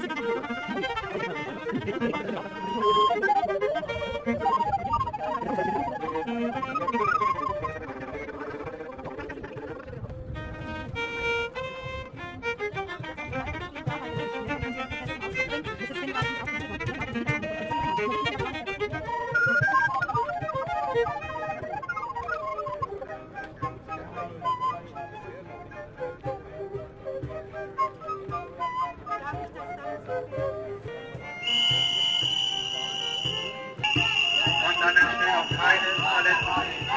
Und dann entstehen auch keine Verletzungen.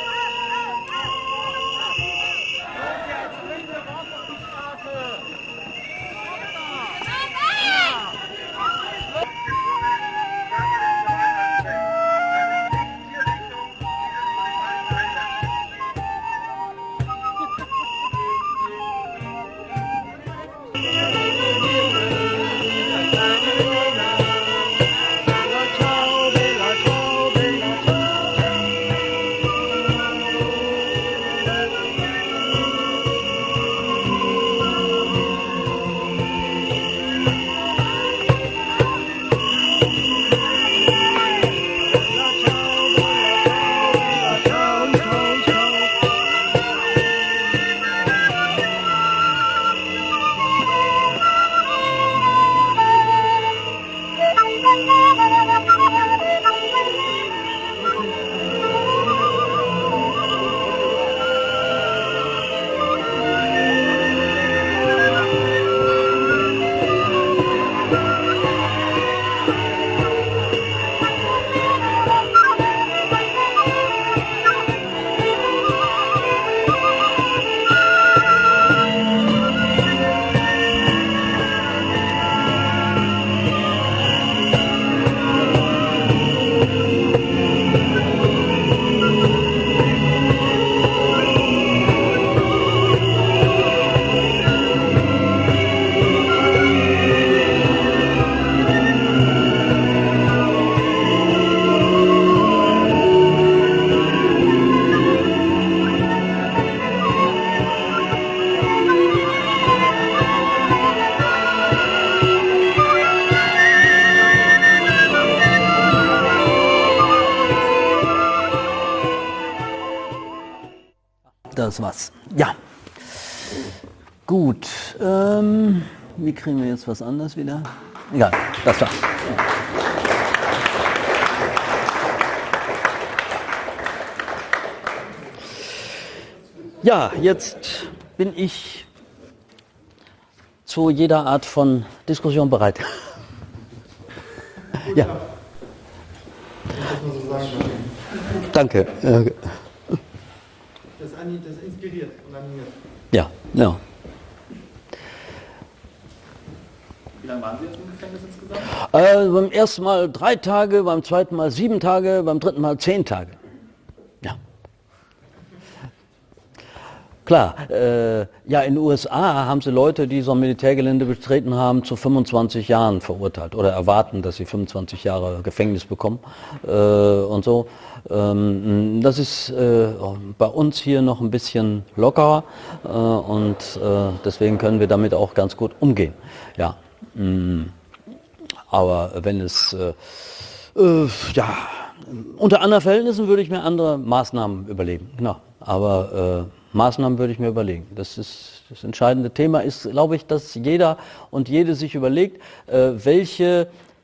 Das war's. Ja. Gut. Ähm, wie kriegen wir jetzt was anderes wieder? Egal, das war's. Ja, jetzt bin ich zu jeder Art von Diskussion bereit. Ja. Danke. Das, das inspiriert und animiert. Ja, ja. Wie lange waren Sie jetzt im Gefängnis insgesamt? Äh, beim ersten Mal drei Tage, beim zweiten Mal sieben Tage, beim dritten Mal zehn Tage. Ja. Klar, äh, ja, in den U S A haben sie Leute, die so ein Militärgelände betreten haben, zu fünfundzwanzig Jahren verurteilt oder erwarten, dass sie fünfundzwanzig Jahre Gefängnis bekommen äh, und so. Ähm, das ist äh, bei uns hier noch ein bisschen lockerer äh, und äh, deswegen können wir damit auch ganz gut umgehen. Ja, mh, aber wenn es äh, äh, ja, unter anderen Verhältnissen würde ich mir andere Maßnahmen überlegen. Genau. Aber äh, Maßnahmen würde ich mir überlegen. Das ist das entscheidende Thema ist, glaube ich, dass jeder und jede sich überlegt, äh, welche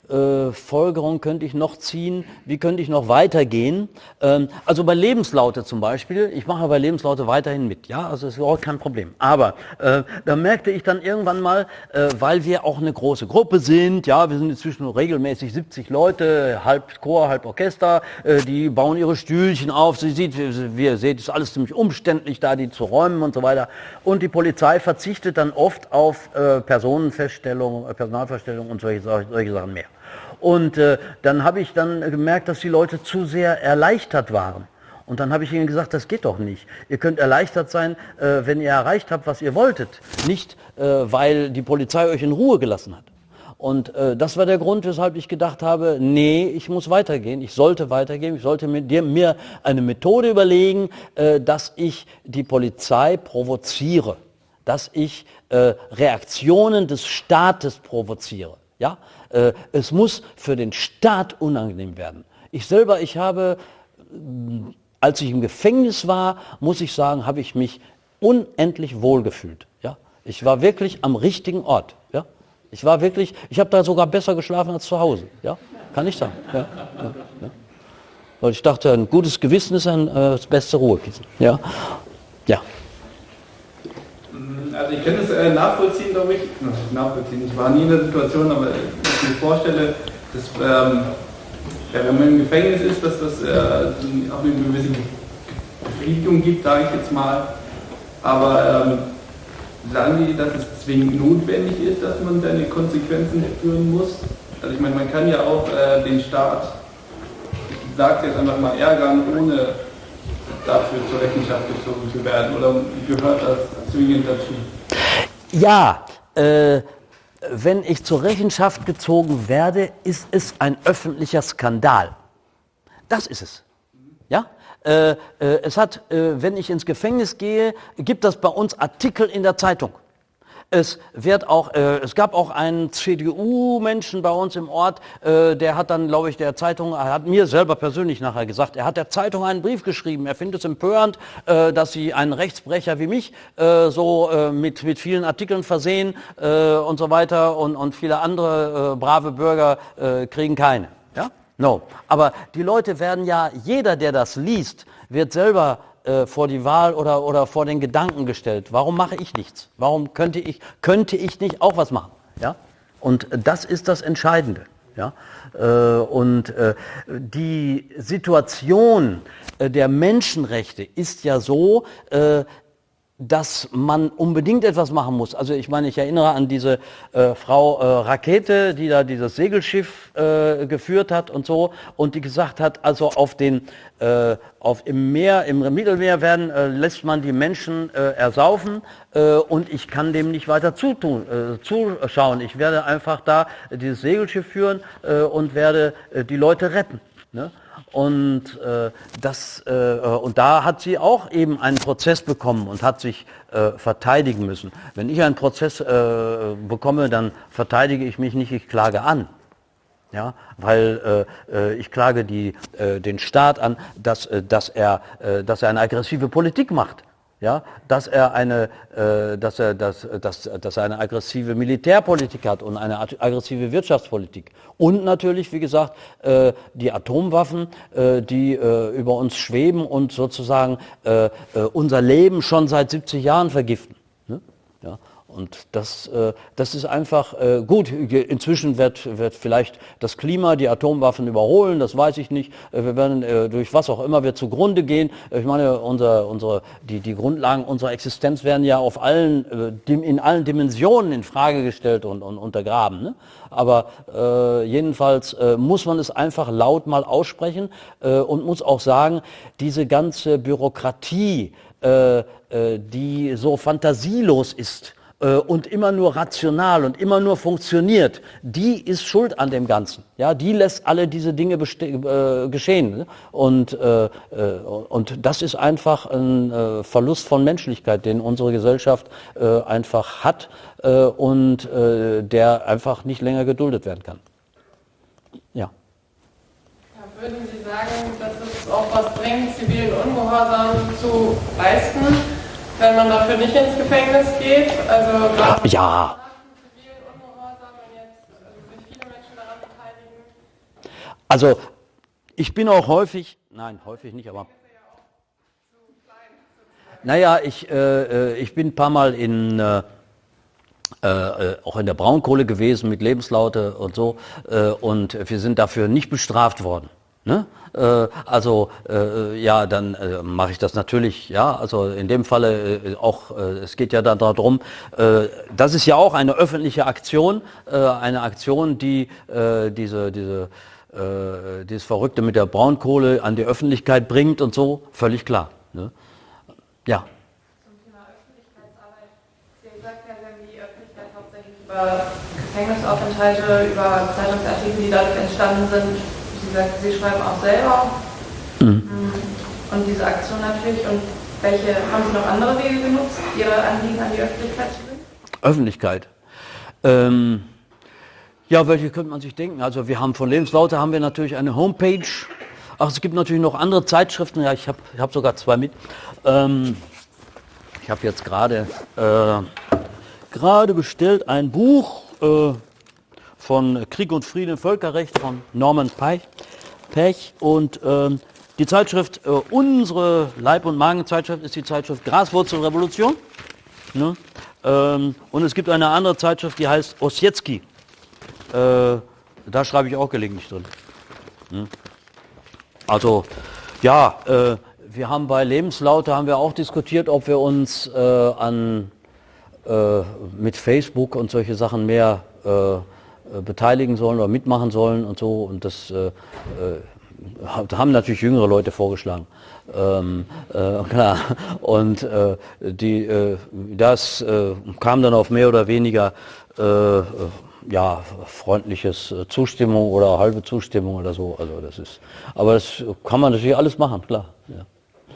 äh, Folgerung könnte ich noch ziehen? Wie könnte ich noch weitergehen? Ähm, also bei Lebenslaute zum Beispiel, ich mache bei Lebenslaute weiterhin mit, ja, also das ist überhaupt kein Problem. Aber äh, da merkte ich dann irgendwann mal, äh, weil wir auch eine große Gruppe sind, ja, wir sind inzwischen regelmäßig siebzig Leute, halb Chor, halb Orchester, äh, die bauen ihre Stühlchen auf, sie sieht, wie, wie ihr seht, ist alles ziemlich umständlich da, die zu räumen und so weiter. Und die Polizei verzichtet dann oft auf äh, Personenfeststellung, äh, Personalfeststellung und solche, solche Sachen mehr. Und äh, dann habe ich dann gemerkt, dass die Leute zu sehr erleichtert waren. Und dann habe ich ihnen gesagt, das geht doch nicht. Ihr könnt erleichtert sein, äh, wenn ihr erreicht habt, was ihr wolltet. Nicht, äh, weil die Polizei euch in Ruhe gelassen hat. Und äh, das war der Grund, weshalb ich gedacht habe, nee, ich muss weitergehen, ich sollte weitergehen, ich sollte mit dir, mir eine Methode überlegen, äh, dass ich die Polizei provoziere, dass ich äh, Reaktionen des Staates provoziere. Ja? Äh, es muss für den Staat unangenehm werden. Ich selber, ich habe, als ich im Gefängnis war, muss ich sagen, habe ich mich unendlich wohl gefühlt. Ja? Ich war wirklich am richtigen Ort. Ja? Ich war wirklich, ich habe da sogar besser geschlafen als zu Hause. Ja? Kann ich sagen. Ja? Ja, ja. Weil ich dachte, ein gutes Gewissen ist ein, äh, das beste Ruhekissen. Ja? Ja. Also ich kann es äh, nachvollziehen, glaube ich. Nachvollziehen. Ich war nie in der Situation, aber ich mir vorstelle, dass ähm, ja, wenn man im Gefängnis ist, dass das äh, auch eine gewisse Befriedigung gibt, sage ich jetzt mal. Aber ähm, sagen die, dass es zwingend notwendig ist, dass man seine Konsequenzen spüren muss? Also ich meine, man kann ja auch äh, den Staat, ich sage es jetzt einfach mal, ärgern, ohne dafür zur Rechenschaft gezogen zu werden. Oder gehört das zwingend dazu? Ja, äh, wenn ich zur Rechenschaft gezogen werde, ist es ein öffentlicher Skandal. Das ist es. Ja? Äh, äh, es hat, äh, wenn ich ins Gefängnis gehe, gibt es bei uns Artikel in der Zeitung. Es wird auch, äh, es gab auch einen C D U-Menschen bei uns im Ort, äh, der hat dann, glaube ich, der Zeitung, er hat mir selber persönlich nachher gesagt, er hat der Zeitung einen Brief geschrieben. Er findet es empörend, äh, dass sie einen Rechtsbrecher wie mich äh, so äh, mit mit vielen Artikeln versehen äh, und so weiter und und viele andere äh, brave Bürger äh, kriegen keine. Ja? No. Aber die Leute werden ja, jeder, der das liest, wird selber vor die Wahl oder, oder vor den Gedanken gestellt. Warum mache ich nichts? Warum könnte ich, könnte ich nicht auch was machen? Ja? Und das ist das Entscheidende. Ja? Und die Situation der Menschenrechte ist ja so, dass man unbedingt etwas machen muss. Also ich meine, ich erinnere an diese äh, Frau äh, Rakete, die da dieses Segelschiff äh, geführt hat und so, und die gesagt hat, also auf den, äh, auf im Meer, im Mittelmeer werden, äh, lässt man die Menschen äh, ersaufen äh, und ich kann dem nicht weiter zutun, äh, zuschauen. Ich werde einfach da dieses Segelschiff führen äh, und werde äh, die Leute retten. Ne? Und, äh, das, äh, und da hat sie auch eben einen Prozess bekommen und hat sich äh, verteidigen müssen. Wenn ich einen Prozess äh, bekomme, dann verteidige ich mich nicht, ich klage an. Ja, weil äh, ich klage die, äh, den Staat an, dass, äh, dass, er, äh, dass er eine aggressive Politik macht. Ja, dass er eine, äh, dass er, dass, dass, dass er eine aggressive Militärpolitik hat und eine aggressive Wirtschaftspolitik. Und natürlich, wie gesagt, äh, die Atomwaffen, äh, die äh, über uns schweben und sozusagen äh, äh, unser Leben schon seit siebzig Jahren vergiften. Ne? Ja. Und das, äh, das ist einfach äh, gut. Inzwischen wird, wird vielleicht das Klima die Atomwaffen überholen, das weiß ich nicht. Äh, wir werden äh, durch was auch immer wir zugrunde gehen. Äh, ich meine, unser, unsere, die, die Grundlagen unserer Existenz werden ja auf allen, äh, in allen Dimensionen in Frage gestellt und, und untergraben. Ne? Aber äh, jedenfalls äh, muss man es einfach laut mal aussprechen äh, und muss auch sagen, diese ganze Bürokratie, äh, äh, die so fantasielos ist, und immer nur rational und immer nur funktioniert, die ist schuld an dem Ganzen. Ja, die lässt alle diese Dinge äh, geschehen. Und, äh, und das ist einfach ein äh, Verlust von Menschlichkeit, den unsere Gesellschaft äh, einfach hat äh, und äh, der einfach nicht länger geduldet werden kann. Ja. Ja, würden Sie sagen, dass es auch was bringt, zivilen Ungehorsam zu leisten, wenn man dafür nicht ins Gefängnis geht? Also ja. zivilen Ungehorsam, wenn jetzt also sich viele Menschen daran beteiligen, Also ich bin auch häufig, nein, häufig nicht, aber naja, ich, äh, ich bin ein paar Mal in, äh, äh, auch in der Braunkohle gewesen mit Lebenslaute und so äh, und wir sind dafür nicht bestraft worden. Ne? Äh, also äh, ja, dann äh, mache ich das natürlich, ja, also in dem Falle äh, auch, äh, es geht ja dann darum, äh, das ist ja auch eine öffentliche Aktion, äh, eine Aktion, die äh, diese, diese, äh, dieses Verrückte mit der Braunkohle an die Öffentlichkeit bringt und so, völlig klar. Ne? Ja. Zum Thema Öffentlichkeitsarbeit, Sie sagt ja, Sie haben die Öffentlichkeit hauptsächlich über Gefängnisaufenthalte, über Zeitungsartikel, die dadurch entstanden sind. Sie sagt, Sie schreiben auch selber. Mhm. Und diese Aktion natürlich. Und welche, haben Sie noch andere Wege genutzt, Ihre Anliegen an die Öffentlichkeit zu bringen? Öffentlichkeit. Ähm, ja, welche könnte man sich denken? Also wir haben von Lebenslaute haben wir natürlich eine Homepage. Ach, es gibt natürlich noch andere Zeitschriften. Ja, ich habe ich hab sogar zwei mit. Ähm, ich habe jetzt gerade äh, gerade bestellt ein Buch äh, von Krieg und Frieden, Völkerrecht von Norman Pech. Pech. Und ähm, die Zeitschrift, äh, unsere Leib- und Magenzeitschrift ist die Zeitschrift Graswurzelrevolution. Ne? Ähm, und es gibt eine andere Zeitschrift, die heißt Ossietzky. Äh, da schreibe ich auch gelegentlich drin. Ne? Also, ja, äh, wir haben bei Lebenslaute haben wir auch diskutiert, ob wir uns äh, an, äh, mit Facebook und solche Sachen mehr äh, beteiligen sollen oder mitmachen sollen und so. Und das äh, äh, haben natürlich jüngere Leute vorgeschlagen. Ähm, äh, klar. Und äh, die, äh, das äh, kam dann auf mehr oder weniger äh, ja, freundliches Zustimmung oder halbe Zustimmung oder so. Also das ist, aber das kann man natürlich alles machen, klar. Ja.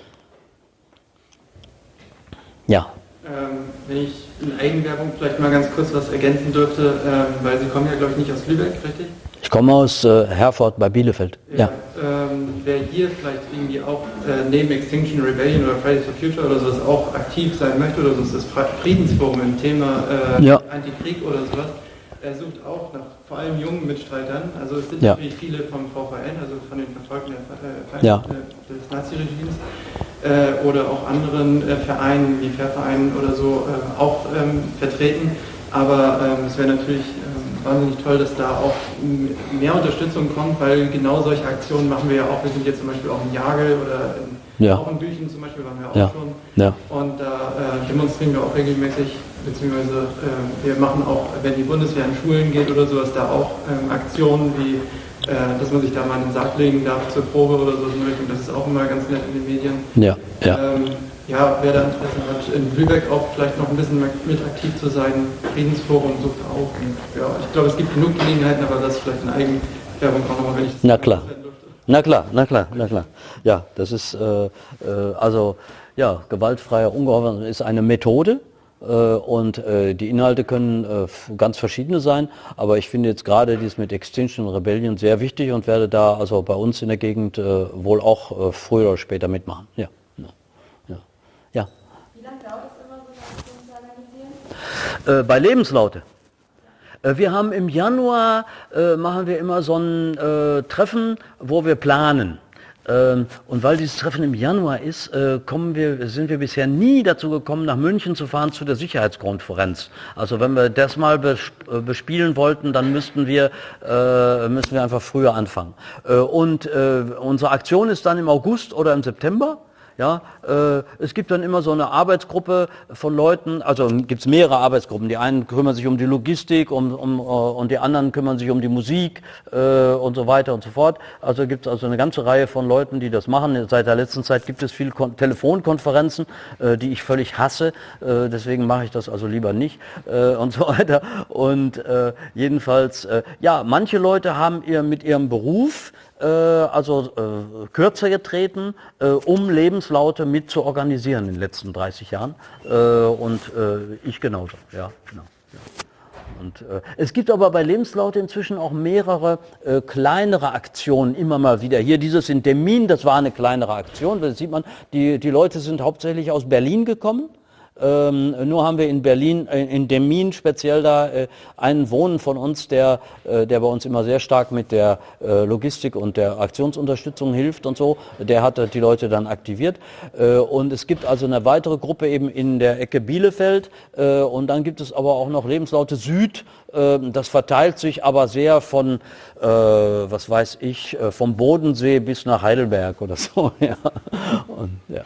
Ja. Ähm, wenn ich in Eigenwerbung vielleicht mal ganz kurz was ergänzen dürfte, ähm, weil Sie kommen ja, glaube ich, nicht aus Lübeck, richtig? Ich komme aus äh, Herford bei Bielefeld. Ja. ja. Ähm, wer hier vielleicht irgendwie auch äh, neben Extinction Rebellion oder Fridays for Future oder sowas auch aktiv sein möchte oder sonst das Friedensforum im Thema äh, ja. Antikrieg oder sowas, er sucht auch nach vor allem jungen Mitstreitern. Also es sind ja. natürlich viele vom V V N, also von den Verfolgten der, äh, ja. des Naziregimes. Äh, oder auch anderen äh, Vereinen wie Fairvereinen oder so äh, auch ähm, vertreten. Aber ähm, es wäre natürlich ähm, wahnsinnig toll, dass da auch mehr Unterstützung kommt, weil genau solche Aktionen machen wir ja auch. Wir sind jetzt zum Beispiel auch in Jagel oder in, ja. auch in Büchen zum Beispiel waren wir auch ja. schon. Ja. Und da äh, demonstrieren wir auch regelmäßig, beziehungsweise äh, wir machen auch, wenn die Bundeswehr in Schulen geht oder sowas, da auch ähm, Aktionen wie dass man sich da mal in den Sack legen darf zur Probe oder so. Das ist auch immer ganz nett in den Medien. Ja, ja. Ähm, ja, wer da Interesse hat, in Lübeck auch vielleicht noch ein bisschen mit aktiv zu sein, Friedensforum sucht auch. Und, ja, ich glaube, es gibt genug Gelegenheiten, aber das ist vielleicht eine Eigenwerbung auch nochmal, wenn ich das na klar. Na klar, na klar, na klar. Ja, das ist äh, äh, also ja, gewaltfreier Ungehorsam ist eine Methode. Und äh, die Inhalte können äh, ganz verschiedene sein, aber ich finde jetzt gerade dies mit Extinction Rebellion sehr wichtig und werde da also bei uns in der Gegend äh, wohl auch äh, früher oder später mitmachen. Ja. Ja. Ja. Ja. Wie lange dauert es immer, so eine Aktion zu organisieren? Äh, bei Lebenslaute. Äh, wir haben im Januar äh, machen wir immer so ein äh, Treffen, wo wir planen. Und weil dieses Treffen im Januar ist, kommen wir, sind wir bisher nie dazu gekommen, nach München zu fahren zu der Sicherheitskonferenz. Also wenn wir das mal bespielen wollten, dann müssten wir, müssen wir einfach früher anfangen. Und unsere Aktion ist dann im August oder im September. Ja, äh, es gibt dann immer so eine Arbeitsgruppe von Leuten, also gibt es mehrere Arbeitsgruppen. Die einen kümmern sich um die Logistik um, um, uh, und die anderen kümmern sich um die Musik äh, und so weiter und so fort. Also gibt es also eine ganze Reihe von Leuten, die das machen. Seit der letzten Zeit gibt es viele Kon- Telefonkonferenzen, äh, die ich völlig hasse. Äh, deswegen mache ich das also lieber nicht äh, und so weiter. Und äh, jedenfalls, äh, ja, manche Leute haben ihr mit ihrem Beruf also äh, kürzer getreten, äh, um Lebenslaute mit zu organisieren in den letzten dreißig Jahren. Äh, und äh, ich genauso, ja, genau. Ja. Und, äh, es gibt aber bei Lebenslaute inzwischen auch mehrere äh, kleinere Aktionen immer mal wieder. Hier dieses in Demmin, das war eine kleinere Aktion, da sieht man, die, die Leute sind hauptsächlich aus Berlin gekommen. Ähm, nur haben wir in Berlin, äh, in Demmin speziell da, äh, einen Wohnen von uns, der, äh, der bei uns immer sehr stark mit der äh, Logistik und der Aktionsunterstützung hilft und so. Der hat die Leute dann aktiviert. Äh, und es gibt also eine weitere Gruppe eben in der Ecke Bielefeld. Äh, und dann gibt es aber auch noch Lebenslaute Süd. Äh, das verteilt sich aber sehr von, äh, was weiß ich, äh, vom Bodensee bis nach Heidelberg oder so. Ja. Und, ja.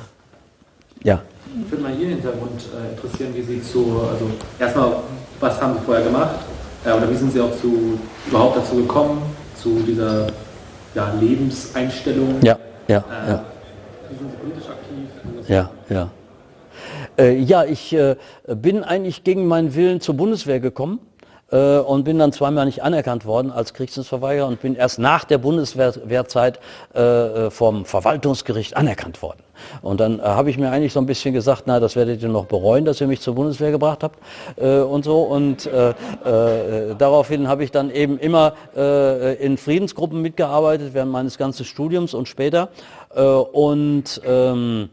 Ja. Ich würde mal Ihren Hintergrund äh, interessieren, wie Sie zu, also erstmal, was haben Sie vorher gemacht äh, oder wie sind Sie auch zu, überhaupt dazu gekommen, zu dieser ja, Lebenseinstellung? Ja, ja, äh, ja. Wie sind Sie politisch aktiv? Ja, ja. Äh, ja, ich äh, bin eigentlich gegen meinen Willen zur Bundeswehr gekommen. Äh, und bin dann zweimal nicht anerkannt worden als Kriegsdienstverweigerer und bin erst nach der Bundeswehrzeit äh, vom Verwaltungsgericht anerkannt worden. Und dann äh, habe ich mir eigentlich so ein bisschen gesagt, na, das werdet ihr noch bereuen, dass ihr mich zur Bundeswehr gebracht habt äh, und so. Und äh, äh, daraufhin habe ich dann eben immer äh, in Friedensgruppen mitgearbeitet während meines ganzen Studiums und später. Äh, und ähm,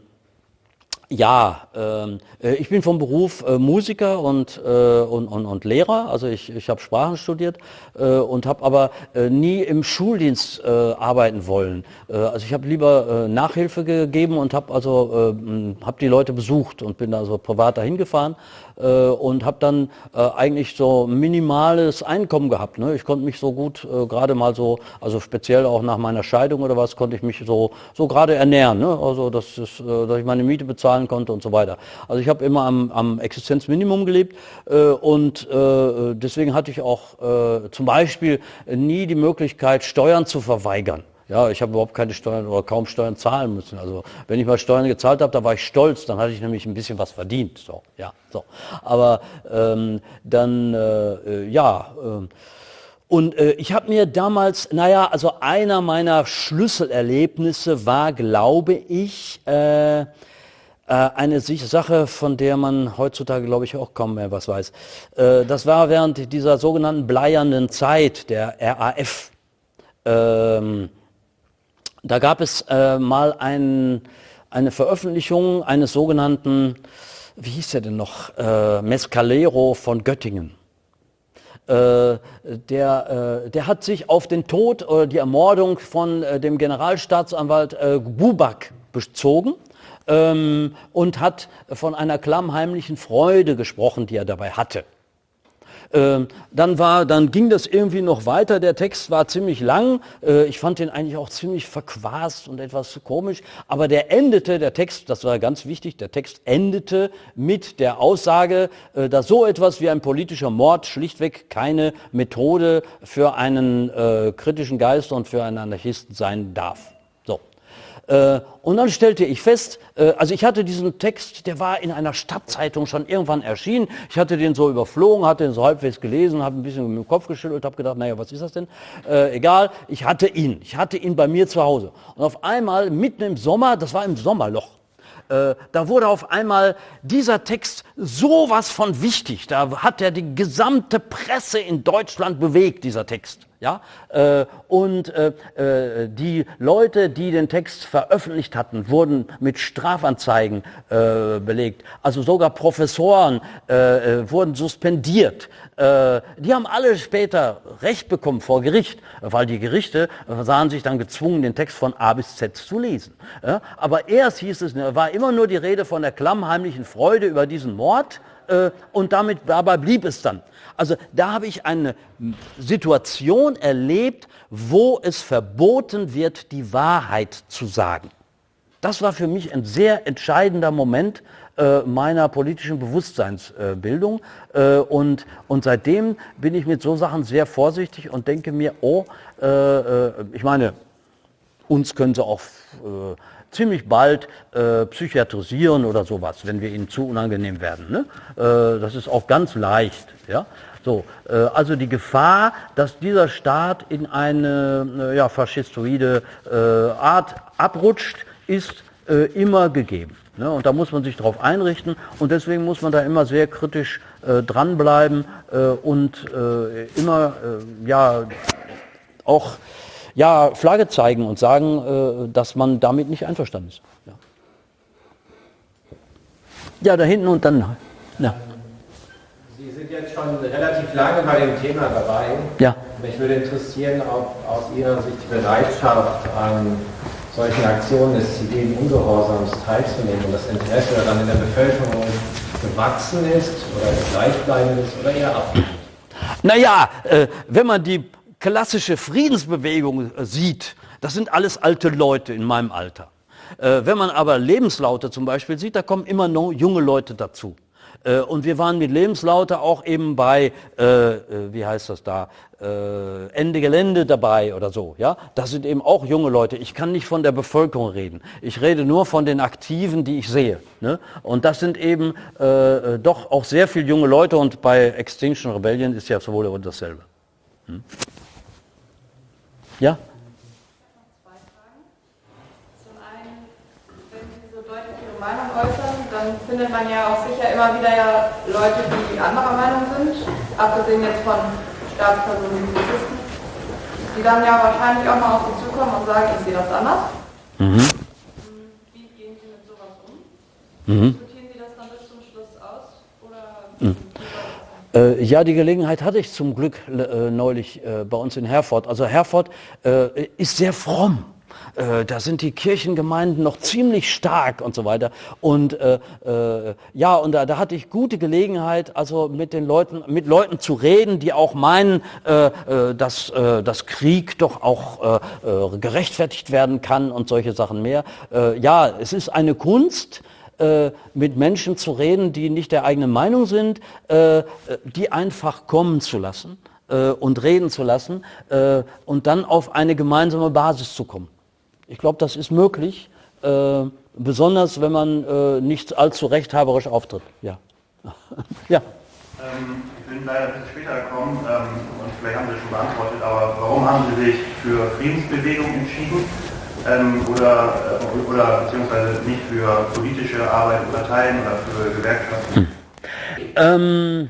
Ja, äh, ich bin vom Beruf äh, Musiker und, äh, und, und, und Lehrer, also ich, ich habe Sprachen studiert äh, und habe aber äh, nie im Schuldienst äh, arbeiten wollen. Äh, also ich habe lieber äh, Nachhilfe gegeben und habe also äh, hab die Leute besucht und bin also privat dahin gefahren äh, und habe dann äh, eigentlich so minimales Einkommen gehabt. Ne? Ich konnte mich so gut äh, gerade mal so, also speziell auch nach meiner Scheidung oder was, konnte ich mich so, so gerade ernähren. Ne? Also das ist, äh, dass ich meine Miete bezahlen konnte und so weiter. Also ich habe immer am, am Existenzminimum gelebt äh, und äh, deswegen hatte ich auch äh, zum Beispiel nie die Möglichkeit, Steuern zu verweigern. Ja, ich habe überhaupt keine Steuern oder kaum Steuern zahlen müssen. Also wenn ich mal Steuern gezahlt habe, da war ich stolz, dann hatte ich nämlich ein bisschen was verdient. So, ja, so. Aber ähm, dann, äh, ja. Äh, Und äh, ich habe mir damals, naja, also einer meiner Schlüsselerlebnisse war, glaube ich, äh, eine Sache, von der man heutzutage, glaube ich, auch kaum mehr was weiß. Das war während dieser sogenannten bleiernen Zeit der R A F. Ähm, da gab es äh, mal ein, eine Veröffentlichung eines sogenannten, wie hieß der denn noch, äh, Mescalero von Göttingen. Äh, der, äh, der hat sich auf den Tod oder die Ermordung von äh, dem Generalstaatsanwalt äh, Buback bezogen. Ähm, und hat von einer klammheimlichen Freude gesprochen, die er dabei hatte. Ähm, dann, war, dann ging das irgendwie noch weiter, der Text war ziemlich lang, äh, ich fand den eigentlich auch ziemlich verquast und etwas komisch, aber der endete, der Text, das war ganz wichtig, der Text endete mit der Aussage, äh, dass so etwas wie ein politischer Mord schlichtweg keine Methode für einen äh, kritischen Geist und für einen Anarchisten sein darf. So. Äh, und dann stellte ich fest, äh, also ich hatte diesen Text, der war in einer Stadtzeitung schon irgendwann erschienen. Ich hatte den so überflogen, hatte den so halbwegs gelesen, habe ein bisschen mit dem Kopf geschüttelt, habe gedacht, naja, was ist das denn? Äh, egal, ich hatte ihn. Ich hatte ihn bei mir zu Hause. Und auf einmal, mitten im Sommer, das war im Sommerloch, äh, da wurde auf einmal dieser Text sowas von wichtig. Da hat er die gesamte Presse in Deutschland bewegt, dieser Text. Ja, äh, und äh, äh, die Leute, die den Text veröffentlicht hatten, wurden mit Strafanzeigen äh, belegt. Also sogar Professoren äh, äh, wurden suspendiert. Äh, die haben alle später Recht bekommen vor Gericht, weil die Gerichte äh, sahen sich dann gezwungen, den Text von A bis Z zu lesen. Ja, aber erst hieß es, war immer nur die Rede von der klammheimlichen Freude über diesen Mord. Und damit, dabei blieb es dann. Also da habe ich eine Situation erlebt, wo es verboten wird, die Wahrheit zu sagen. Das war für mich ein sehr entscheidender Moment äh, meiner politischen Bewusstseinsbildung. Äh, und, und seitdem bin ich mit so Sachen sehr vorsichtig und denke mir, oh, äh, äh, ich meine, uns können sie auch äh, ziemlich bald äh, psychiatrisieren oder sowas, wenn wir ihnen zu unangenehm werden. Ne? Äh, das ist auch ganz leicht. Ja? So, äh, also die Gefahr, dass dieser Staat in eine äh, ja, faschistoide äh, Art abrutscht, ist äh, immer gegeben. Ne? Und da muss man sich darauf einrichten und deswegen muss man da immer sehr kritisch äh, dranbleiben äh, und äh, immer äh, ja auch ja, Flagge zeigen und sagen, äh, dass man damit nicht einverstanden ist. Ja. Ja, da hinten und dann. Ja. Sie sind jetzt schon relativ lange bei dem Thema dabei. Ja. Mich würde interessieren, ob aus Ihrer Sicht die Bereitschaft an solchen Aktionen des zivilen Ungehorsams teilzunehmen und das Interesse daran in der Bevölkerung gewachsen ist oder gleichbleibend ist oder eher abnimmt. Naja, äh, wenn man die klassische Friedensbewegung äh, sieht, das sind alles alte Leute in meinem Alter. Äh, wenn man aber Lebenslaute zum Beispiel sieht, da kommen immer noch junge Leute dazu. Äh, und wir waren mit Lebenslaute auch eben bei, äh, wie heißt das da, äh, Ende Gelände dabei oder so. Ja, das sind eben auch junge Leute. Ich kann nicht von der Bevölkerung reden. Ich rede nur von den Aktiven, die ich sehe. Ne? Und das sind eben äh, doch auch sehr viele junge Leute. Und bei Extinction Rebellion ist ja sowohl und dasselbe. Hm? Ja? Meinung äußern, dann findet man ja auch sicher immer wieder ja Leute, die anderer Meinung sind, abgesehen jetzt von Staatspersonen wie Polizisten, die dann ja wahrscheinlich auch mal auf Sie zukommen und sagen, ich sehe das anders. Mhm. Wie gehen Sie mit sowas um? Mhm. Diskutieren Sie das dann bis zum Schluss aus? Oder mhm. Äh, ja, die Gelegenheit hatte ich zum Glück äh, neulich äh, bei uns in Herford. Also Herford äh, ist sehr fromm. Äh, da sind die Kirchengemeinden noch ziemlich stark und so weiter. Und äh, äh, ja, und da, da hatte ich gute Gelegenheit, also mit den Leuten, mit Leuten zu reden, die auch meinen, äh, äh, dass, äh, dass Krieg doch auch äh, äh, gerechtfertigt werden kann und solche Sachen mehr. Äh, ja, es ist eine Kunst, äh, mit Menschen zu reden, die nicht der eigenen Meinung sind, äh, die einfach kommen zu lassen äh, und reden zu lassen äh, und dann auf eine gemeinsame Basis zu kommen. Ich glaube, das ist möglich, äh, besonders wenn man äh, nicht allzu rechthaberisch auftritt. Ja. Ja. Ähm, ich bin leider ein bisschen später gekommen ähm, und vielleicht haben Sie schon beantwortet, aber warum haben Sie sich für Friedensbewegung entschieden ähm, oder, äh, oder beziehungsweise nicht für politische Arbeit in Parteien oder für Gewerkschaften? Hm. Ähm,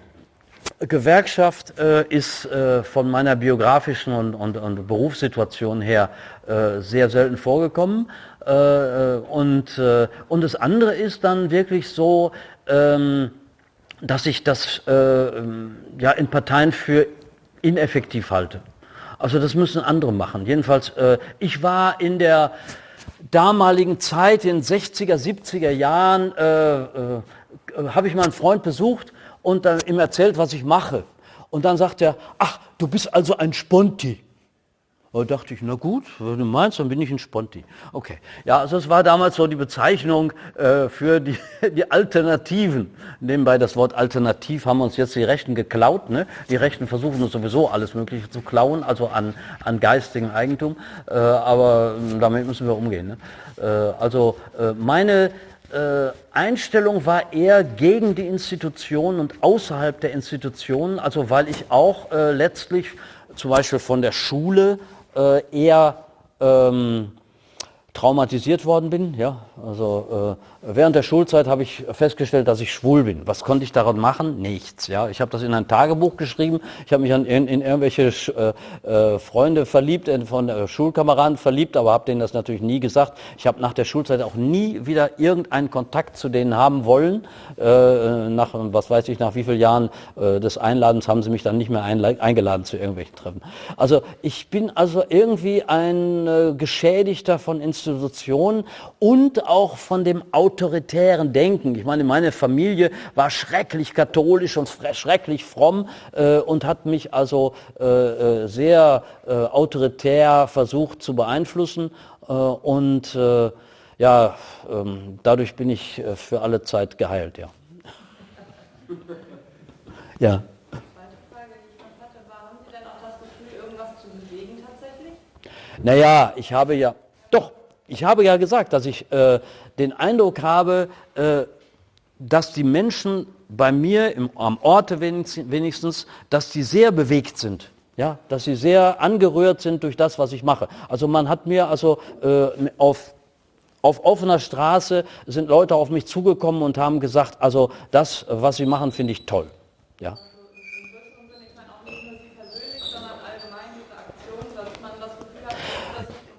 Gewerkschaft äh, ist äh, von meiner biografischen und, und, und Berufssituation her äh, sehr selten vorgekommen. Äh, und, äh, und das andere ist dann wirklich so, ähm, dass ich das äh, ja, in Parteien für ineffektiv halte. Also das müssen andere machen. Jedenfalls, äh, ich war in der damaligen Zeit, in den sechziger, siebziger Jahren, äh, äh, habe ich mal einen Freund besucht, und dann ihm erzählt, was ich mache. Und dann sagt er, ach, du bist also ein Sponti. Da dachte ich, na gut, wenn du meinst, dann bin ich ein Sponti. Okay, ja, also es war damals so die Bezeichnung äh, für die, die Alternativen. Nebenbei das Wort Alternativ haben uns jetzt die Rechten geklaut. Ne? Die Rechten versuchen uns sowieso alles Mögliche zu klauen, also an, an geistigem Eigentum. Äh, aber damit müssen wir umgehen. Ne? Äh, also äh, meine Äh, Einstellung war eher gegen die Institutionen und außerhalb der Institutionen, also weil ich auch äh, letztlich zum Beispiel von der Schule äh, eher ähm, traumatisiert worden bin. Ja? Also äh, während der Schulzeit habe ich festgestellt, dass ich schwul bin. Was konnte ich daran machen? Nichts. Ja? Ich habe das in ein Tagebuch geschrieben. Ich habe mich an, in, in irgendwelche äh, äh, Freunde verliebt, äh, von äh, Schulkameraden verliebt, aber habe denen das natürlich nie gesagt. Ich habe nach der Schulzeit auch nie wieder irgendeinen Kontakt zu denen haben wollen. Äh, nach, was weiß ich, nach wie vielen Jahren äh, des Einladens haben sie mich dann nicht mehr eingeladen zu irgendwelchen Treffen. Also ich bin also irgendwie ein äh, Geschädigter von Institutionen und auch von dem autoritären Denken. Ich meine, meine Familie war schrecklich katholisch und schrecklich fromm äh, und hat mich also äh, sehr äh, autoritär versucht zu beeinflussen äh, und äh, ja, ähm, dadurch bin ich äh, für alle Zeit geheilt, ja. Ja. Naja, ich habe ja, doch, ich habe ja gesagt, dass ich äh, den Eindruck habe, äh, dass die Menschen bei mir im, am Orte wenigstens, wenigstens, dass die sehr bewegt sind. Ja, dass sie sehr angerührt sind durch das, was ich mache. Also man hat mir also äh, auf Auf offener Straße sind Leute auf mich zugekommen und haben gesagt, also das, was Sie machen, finde ich toll. Ja.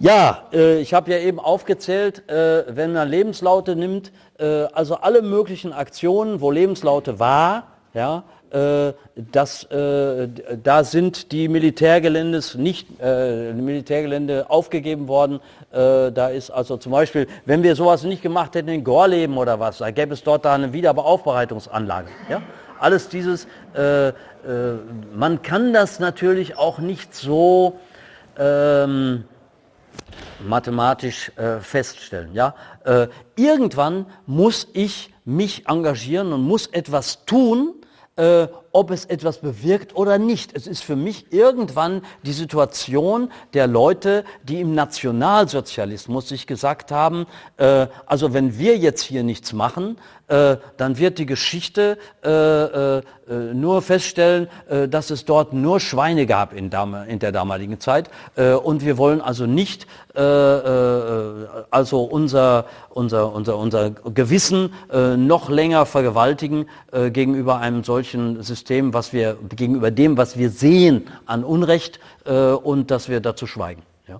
Ja, äh, ich habe ja eben aufgezählt, äh, wenn man Lebenslaute nimmt, äh, also alle möglichen Aktionen, wo Lebenslaute war, ja, äh, das, äh, da sind die Militärgeländes nicht, äh, Militärgelände aufgegeben worden. Äh, da ist also zum Beispiel, wenn wir sowas nicht gemacht hätten in Gorleben oder was, da gäbe es dort da eine Wiederaufbereitungsanlage. Ja? Alles dieses, äh, äh, man kann das natürlich auch nicht so ähm, mathematisch äh, feststellen. Ja? Äh, irgendwann muss ich mich engagieren und muss etwas tun, äh, ob es etwas bewirkt oder nicht. Es ist für mich irgendwann die Situation der Leute, die im Nationalsozialismus sich gesagt haben, äh, also wenn wir jetzt hier nichts machen, äh, dann wird die Geschichte äh, äh, nur feststellen, äh, dass es dort nur Schweine gab in, dam- in der damaligen Zeit äh, und wir wollen also nicht äh, äh, also unser, unser, unser, unser Gewissen äh, noch länger vergewaltigen äh, gegenüber einem solchen System, was wir, gegenüber dem, was wir sehen an Unrecht äh, und dass wir dazu schweigen. Ja.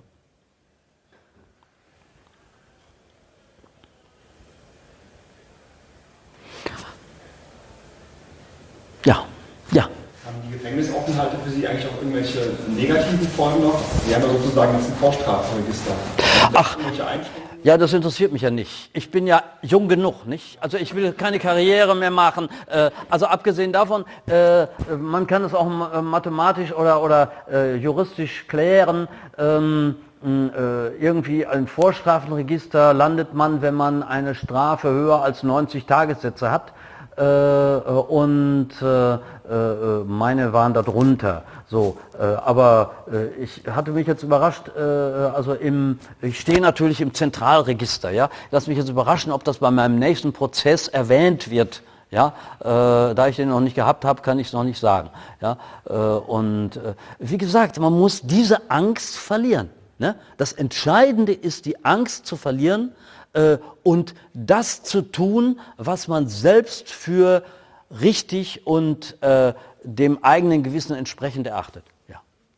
Ja, ja. Haben die Gefängnisaufenthalte für Sie eigentlich auch irgendwelche negativen Folgen noch? Sie haben ja sozusagen jetzt ein Vorstrafenregister. Ach, ja, das interessiert mich ja nicht. Ich bin ja jung genug, nicht? Also ich will keine Karriere mehr machen. Äh, also abgesehen davon, äh, man kann es auch äh, mathematisch oder, oder äh, juristisch klären. Ähm, äh, irgendwie ein Vorstrafenregister landet man, wenn man eine Strafe höher als neunzig Tagessätze hat. Äh, und äh, äh, meine waren da drunter. So, äh, aber äh, ich hatte mich jetzt überrascht, äh, also im, ich stehe natürlich im Zentralregister, ja. Lass mich jetzt überraschen, ob das bei meinem nächsten Prozess erwähnt wird. Ja, äh, da ich den noch nicht gehabt habe, kann ich es noch nicht sagen. Ja, äh, und äh, wie gesagt, man muss diese Angst verlieren. Ne? Das Entscheidende ist, die Angst zu verlieren, und das zu tun, was man selbst für richtig und äh, dem eigenen Gewissen entsprechend erachtet. Ja,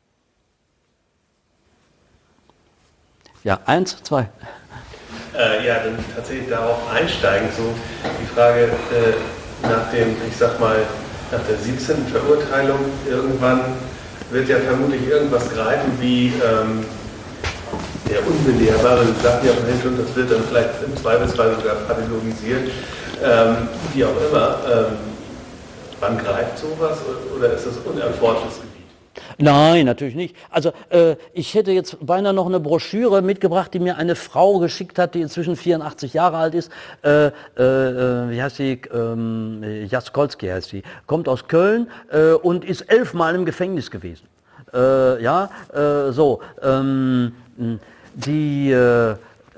ja eins, zwei. Äh, ja, dann tatsächlich darauf einsteigen, so die Frage äh, nach dem, ich sag mal, nach der siebzehnten Verurteilung irgendwann wird ja vermutlich irgendwas greifen wie ähm, der Unbelehrbare, Sie sagten ja vorhin schon, das wird dann vielleicht im Zweifelsfall sogar pathologisiert, ähm, wie auch immer. Ähm, wann greift sowas oder ist das unerforschtes Gebiet? Nein, natürlich nicht. Also äh, ich hätte jetzt beinahe noch eine Broschüre mitgebracht, die mir eine Frau geschickt hat, die inzwischen vierundachtzig Jahre alt ist. Äh, äh, wie heißt sie? Ähm, Jaskolski heißt sie. Kommt aus Köln äh, und ist elfmal im Gefängnis gewesen. Äh, ja, äh, so. Ähm, Die, äh,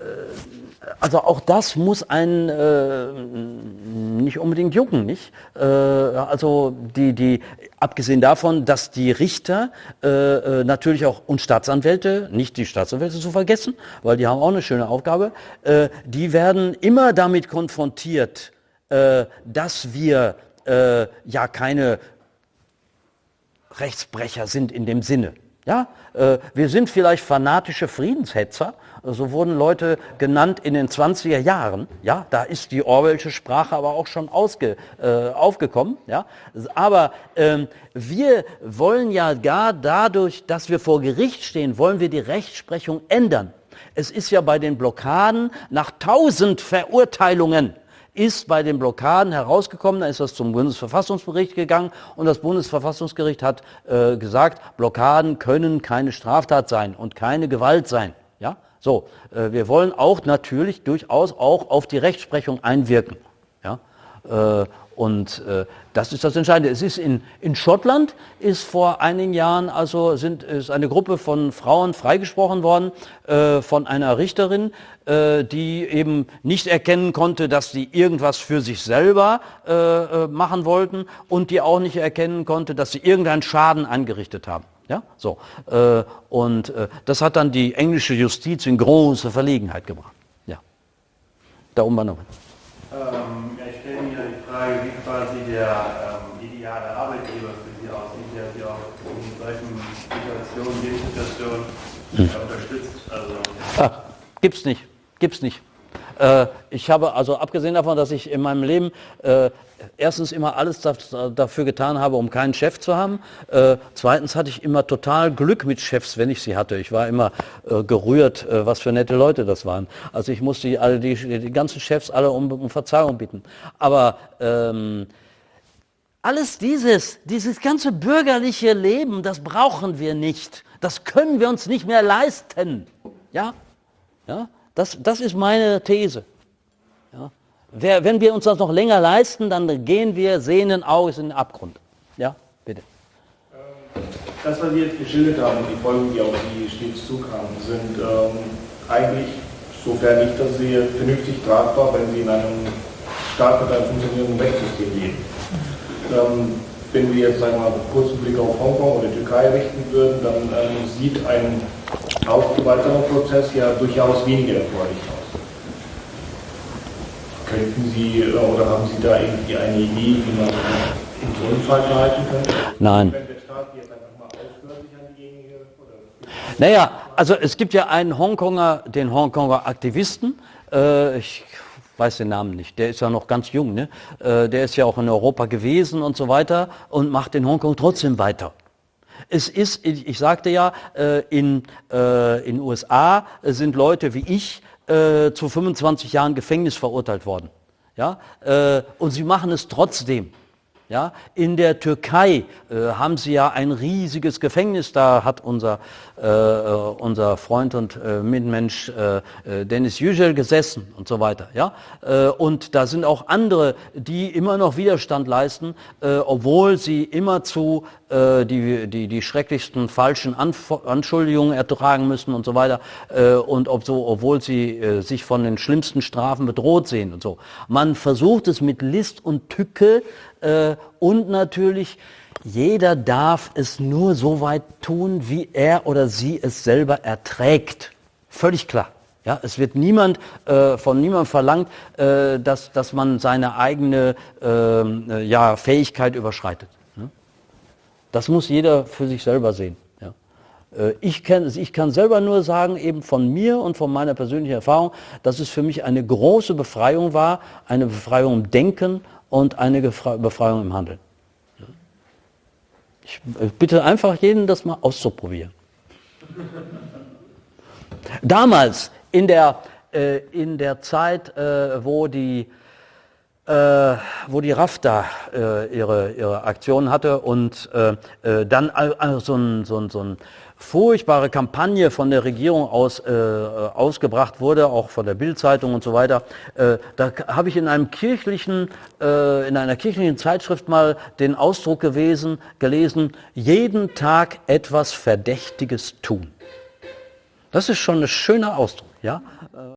also auch das muss einen äh, nicht unbedingt jucken, nicht? Äh, also die, die, abgesehen davon, dass die Richter äh, natürlich auch und Staatsanwälte, nicht die Staatsanwälte zu vergessen, weil die haben auch eine schöne Aufgabe, äh, die werden immer damit konfrontiert, äh, dass wir äh, ja keine Rechtsbrecher sind in dem Sinne. Ja, äh, wir sind vielleicht fanatische Friedenshetzer, so wurden Leute genannt in den zwanziger Jahren, ja, da ist die Orwellsche Sprache aber auch schon ausge, äh, aufgekommen, ja, aber ähm, wir wollen ja gar dadurch, dass wir vor Gericht stehen, wollen wir die Rechtsprechung ändern. Es ist ja bei den Blockaden nach tausend Verurteilungen ist bei den Blockaden herausgekommen, da ist das zum Bundesverfassungsgericht gegangen und das Bundesverfassungsgericht hat äh, gesagt, Blockaden können keine Straftat sein und keine Gewalt sein. Ja? So, äh, wir wollen auch natürlich durchaus auch auf die Rechtsprechung einwirken. Ja? Äh, und äh, das ist das Entscheidende. Es ist in, in Schottland ist vor einigen Jahren also sind, ist eine Gruppe von Frauen freigesprochen worden äh, von einer Richterin, äh, die eben nicht erkennen konnte, dass sie irgendwas für sich selber äh, machen wollten und die auch nicht erkennen konnte, dass sie irgendeinen Schaden angerichtet haben. Ja, so. Äh, und äh, das hat dann die englische Justiz in große Verlegenheit gebracht. Ja, da oben war noch. Ähm, ja, ich stelle mir die Frage, wie quasi der ähm, ideale Arbeitgeber für Sie aussieht, der Sie auch in solchen Situationen, Lebenssituationen äh, unterstützt. Also Ah, gibt's nicht, gibt's nicht. Äh, ich habe also abgesehen davon, dass ich in meinem Leben äh, erstens immer alles dafür getan habe, um keinen Chef zu haben. Äh, zweitens hatte ich immer total Glück mit Chefs, wenn ich sie hatte. Ich war immer äh, gerührt, äh, was für nette Leute das waren. Also ich musste die, alle, die, die ganzen Chefs alle um, um Verzeihung bitten. Aber ähm, alles dieses, dieses ganze bürgerliche Leben, das brauchen wir nicht. Das können wir uns nicht mehr leisten. Ja? Ja? Das, das ist meine These. Ja? Wer, wenn wir uns das noch länger leisten, dann gehen wir sehenden Auges in den Abgrund. Ja, bitte. Das, was Sie jetzt geschildert haben, die Folgen, die auf Sie stets zukamen, sind ähm, eigentlich, sofern nicht, dass sie vernünftig tragbar, wenn Sie in einem Staat mit einem funktionierenden Rechtssystem leben. Ähm, wenn wir jetzt sagen wir mal, einen kurzen Blick auf Hongkong oder Türkei richten würden, dann ähm, sieht ein Aufgewalterungsprozess ja durchaus weniger erfreulich aus. Könnten Sie äh, oder haben Sie da irgendwie eine Idee, wie man in so einem Fall verhalten könnte? Nein. Wenn der Staat jetzt einfach mal aufhört, sich an diejenigen oder? Naja, also es gibt ja einen Hongkonger, den Hongkonger Aktivisten, äh, ich weiß den Namen nicht, der ist ja noch ganz jung, ne? äh, der ist ja auch in Europa gewesen und so weiter und macht in Hongkong trotzdem weiter. Es ist, ich, ich sagte ja, äh, in äh, in U S A sind Leute wie ich äh, zu fünfundzwanzig Jahren Gefängnis verurteilt worden. Ja? Äh, und sie machen es trotzdem. Ja, in der Türkei äh, haben sie ja ein riesiges Gefängnis, da hat unser, äh, unser Freund und äh, Mitmensch äh, Dennis Yücel gesessen und so weiter. Ja? Äh, und da sind auch andere, die immer noch Widerstand leisten, äh, obwohl sie immerzu äh, die, die, die schrecklichsten falschen Anf- Anschuldigungen ertragen müssen und so weiter äh, und ob so, obwohl sie äh, sich von den schlimmsten Strafen bedroht sehen und so. Man versucht es mit List und Tücke, Äh, und natürlich, jeder darf es nur so weit tun, wie er oder sie es selber erträgt. Völlig klar. Ja, es wird niemand, äh, von niemandem verlangt, äh, dass, dass man seine eigene äh, ja, Fähigkeit überschreitet. Ne? Das muss jeder für sich selber sehen. Ja. Äh, ich, kann, ich kann selber nur sagen, eben von mir und von meiner persönlichen Erfahrung, dass es für mich eine große Befreiung war, eine Befreiung im Denken und eine Befreiung im Handeln. Ich bitte einfach jeden, das mal auszuprobieren. Damals, in der, äh, in der Zeit, äh, wo die, äh, wo die RAFTA äh, ihre, ihre Aktion hatte und äh, äh, dann also so ein, so ein, so ein furchtbare Kampagne von der Regierung aus äh, ausgebracht wurde, auch von der Bild-Zeitung und so weiter. Äh, da habe ich in einem kirchlichen, äh, in einer kirchlichen Zeitschrift mal den Ausdruck gewesen, gelesen: jeden Tag etwas Verdächtiges tun. Das ist schon ein schöner Ausdruck, ja.